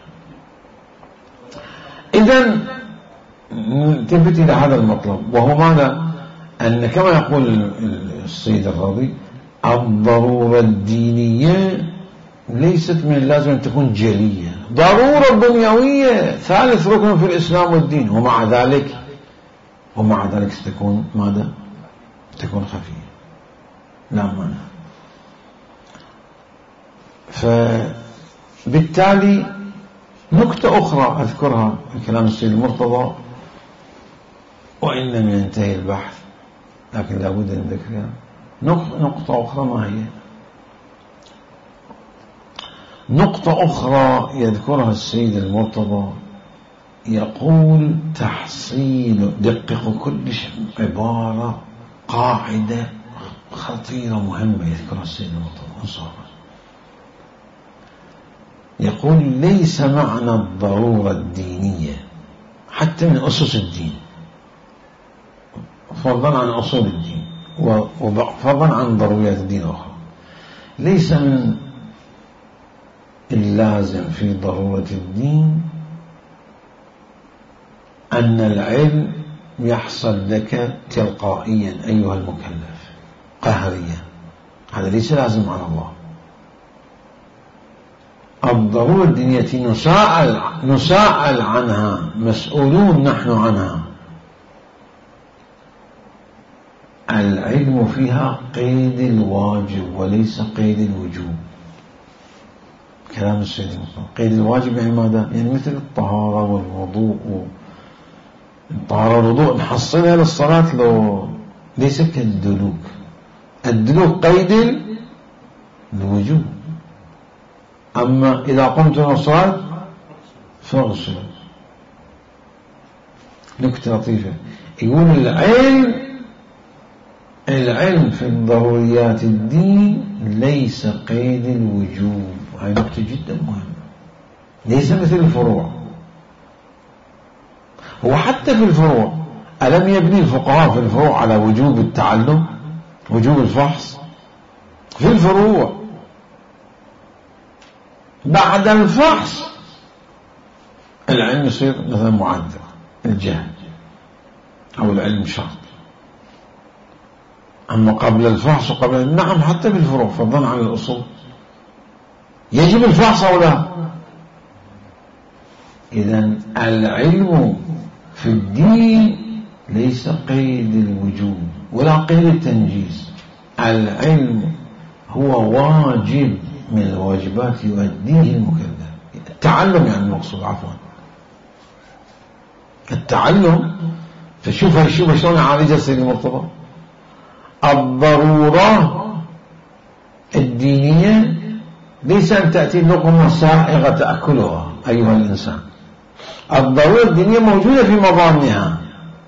إذن نلتفت إلى هذا المطلب، وهو ماذا؟ أن كما يقول السيد الرضي الضرورة الدينية ليست من اللازم أن تكون جلية، ضرورة بنيوية ثالث ركن في الإسلام والدين، ومع ذلك ومع ذلك ستكون ماذا؟ تكون خفية لا مانع. فبالتالي نقطة أخرى أذكرها في كلام السيد المرتضى وإن لم ينتهي البحث لكن لابد من ذكرها. نقطة أخرى ما هي؟ نقطة أخرى يذكرها السيد المرتضى، يقول تحصيل، دققوا كل شيء، عبارة قاعدة خطيرة مهمة يذكرها السيد المرتضى. يقول ليس معنى الضرورة الدينية حتى من أسس الدين، فضلا عن أصول الدين وفضلا عن ضروريات الدين الأخرى، ليس من اللازم في ضرورة الدين أن العلم يحصل لك تلقائيا أيها المكلف قهريا، هذا ليس لازم على الله. الضرورة الدينية نساءل, نساءل عنها، مسؤولون نحن عنها. العلم فيها قيد الواجب وليس قيد الوجوب، كلام السيد المصطفى. قيد الواجب يعني ماذا؟ يعني مثل الطهارة والوضوء، الطهارة والوضوء نحصلها للصلاة لو ليس كالدلوك، الدلوك قيد الوجوب، أما إذا قمت للصلاة فاغسل. نكتة لطيفة، يقول العلم العلم في الضروريات الدين ليس قيد الوجوب، هاي نقطة جدا مهمة، ليس مثل الفروع. هو حتى في الفروع ألم يبني الفقهاء في الفروع على وجوب التعلم، وجوب الفحص في الفروع؟ بعد الفحص العلم يصير مثلا معذر، الجهل أو العلم شرط. أما قبل الفحص وقبل، نعم حتى في الفروع فضلا عن الأصول يجب الفحص أو لا؟ إذن العلم في الدين ليس قيد الوجوب ولا قيد التنجيز، العلم هو واجب من الواجبات يؤديه المكلف. التعلم يعني المقصود، عفوا التعلم. فشوف هالشوف شلون يعالجها السيد المرتضى. الضرورة الدينية ليس أن تأتي لقمة صائغة تأكلها أيها الإنسان، الضرورة الدينية موجودة في مظانها،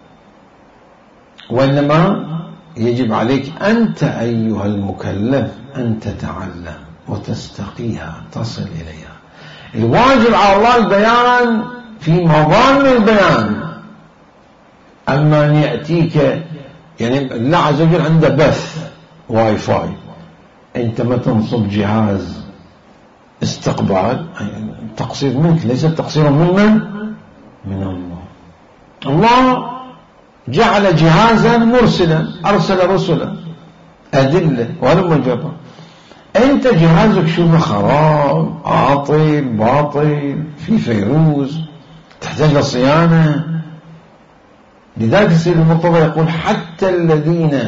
وإنما يجب عليك أنت أيها المكلف أن تتعلم وتستقيها تصل إليها. الواجب على الله البيان في مظان البيان، أما أن يأتيك يعني الله عز وجل عنده بث واي فاي، أنت ما تنصب جهاز استقبال، التقصير منك ليس التقصير من من؟ من الله. الله جعل جهازا مرسلا، أرسل رسلا أدلة ولم يجرب. أنت جهازك شو خراب عاطل باطل في فيروز تحتاج لصيانة. لذلك السيد المرتضى يقول حتى الذين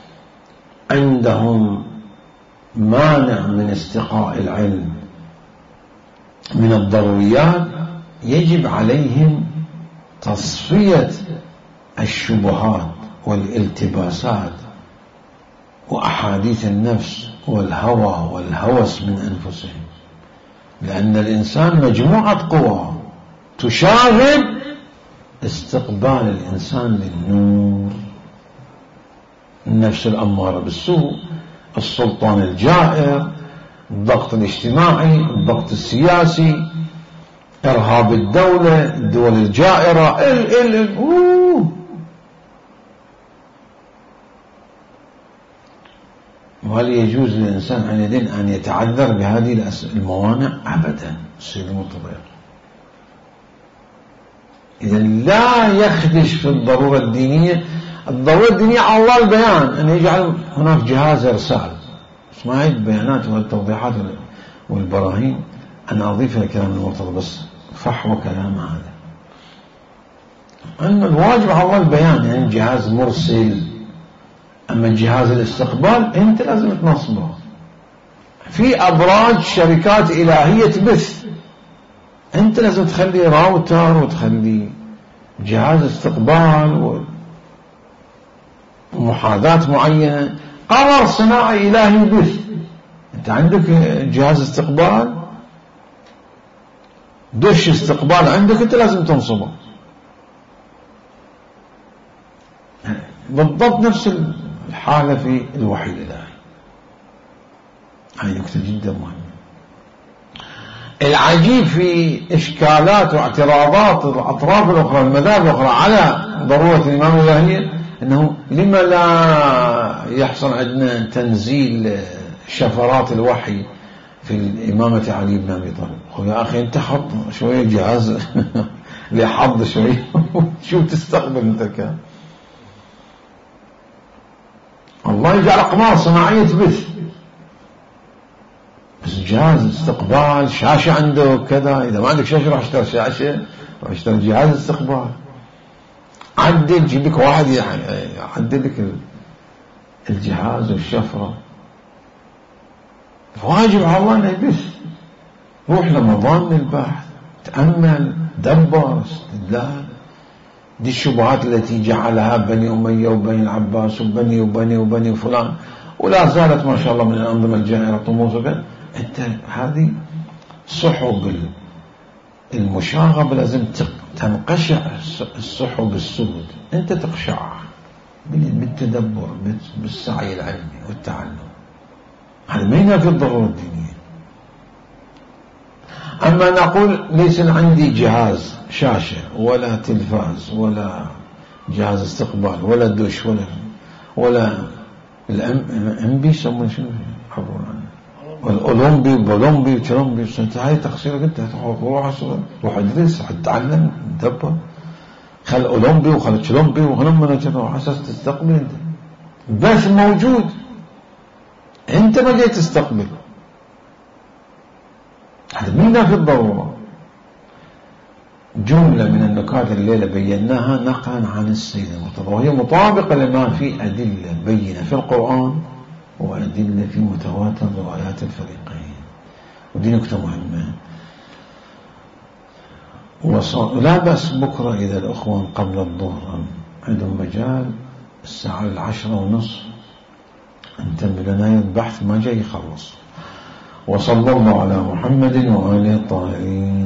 عندهم مانع من استقاء العلم من الضروريات يجب عليهم تصفية الشبهات والالتباسات وأحاديث النفس والهوى والهوس من أنفسهم، لأن الإنسان مجموعة قوى تشاغب استقبال الإنسان للنور. النفس الأمارة بالسوء، السلطان الجائر، الضغط الاجتماعي، الضغط السياسي، إرهاب الدولة، الدول الجائرة، ال ال ال أوه. وهل يجوز للإنسان عن يدين أن يتعذر بهذه الموانع؟ أبدا. السيد المرتضى إذن لا يخدش في الضرورة الدينية. الضرورة الدينية على الله البيان، أن يجعل هناك جهاز إرسال. اسمعي البيانات والتوضيحات والبراهين أنا أضيفها لكلام المرتضى بس فحوى كلام هذا، أن الواجب على الله البيان، يعني جهاز مرسل. أما جهاز الاستقبال أنت لازم تنصبه. في أبراج شركات إلهية تبث، أنت لازم تخلي راوتر وتخلي جهاز استقبال ومحاذاة معينة، قرار صناعي إلهي بث. أنت عندك جهاز استقبال، دش استقبال عندك، أنت لازم تنصبه بالضبط نفس الحالة في الوحي الإلهي. هاي نكتة جدا مهمة. العجيب في إشكالات واعتراضات الأطراف الأخرى المذاهب الأخرى على ضرورة الإمامة الإلهية، أنه لما لا يحصل عندنا تنزيل شفرات الوحي في الإمامة علي بن أبي طالب؟ يا أخي أنت حط شوية جهاز لحظ شوية شو تستقبل أنت كان الله يجعل أقمار صناعية بث، بس جهاز استقبال شاشة عنده كذا. إذا ما عندك شاشة راح اشتري شاشة، راح اشتري جهاز استقبال. عدل، جيب لك واحد يعدل لك الجهاز والشفرة. واجب على الله انه يبث. روح لمضان البحث، تأمل، دبر، استدلال. دي الشبهات التي جعلها بني أمية وبني العباس وبني وبني وبني فلان، ولا زالت ما شاء الله من الأنظمة الجائرة طموس وكذا. انت هذه صحب المشاغبة لازم تنقشع الصحب السود، انت تقشعها بالتدبر بالسعي العلمي والتعلم. هذا ما ينافي الضرورة الدينية. أما نقول ليس عندي جهاز شاشة ولا تلفاز ولا جهاز استقبال ولا دوش ولا ولا الام بي يسمون شنو يحضرون عنه والأولمبي وبولمبي وترمبي، هاي تقصيرك انت. روح روح ادرس، تتعلم، تدبر، خل أولمبي وخل تشلمبي وهلم على أساس تستقبل. انت بس موجود، انت ما جاي تستقبل. هذا منا في الضرورة. جملة من النكات الليلة بيناها نقلا عن السيد المرتضى، وهي مطابقة لما في أدلة بينة في القرآن وأدلة في متواتر روايات الفريقين. ودي نكتة مهمة. ولا بس بكرة إذا الأخوان قبل الظهر عندهم مجال الساعة العشرة ونصف انتم لنا البحث ما جاي يخلص. وصلى الله على محمد وآله الطاهرين.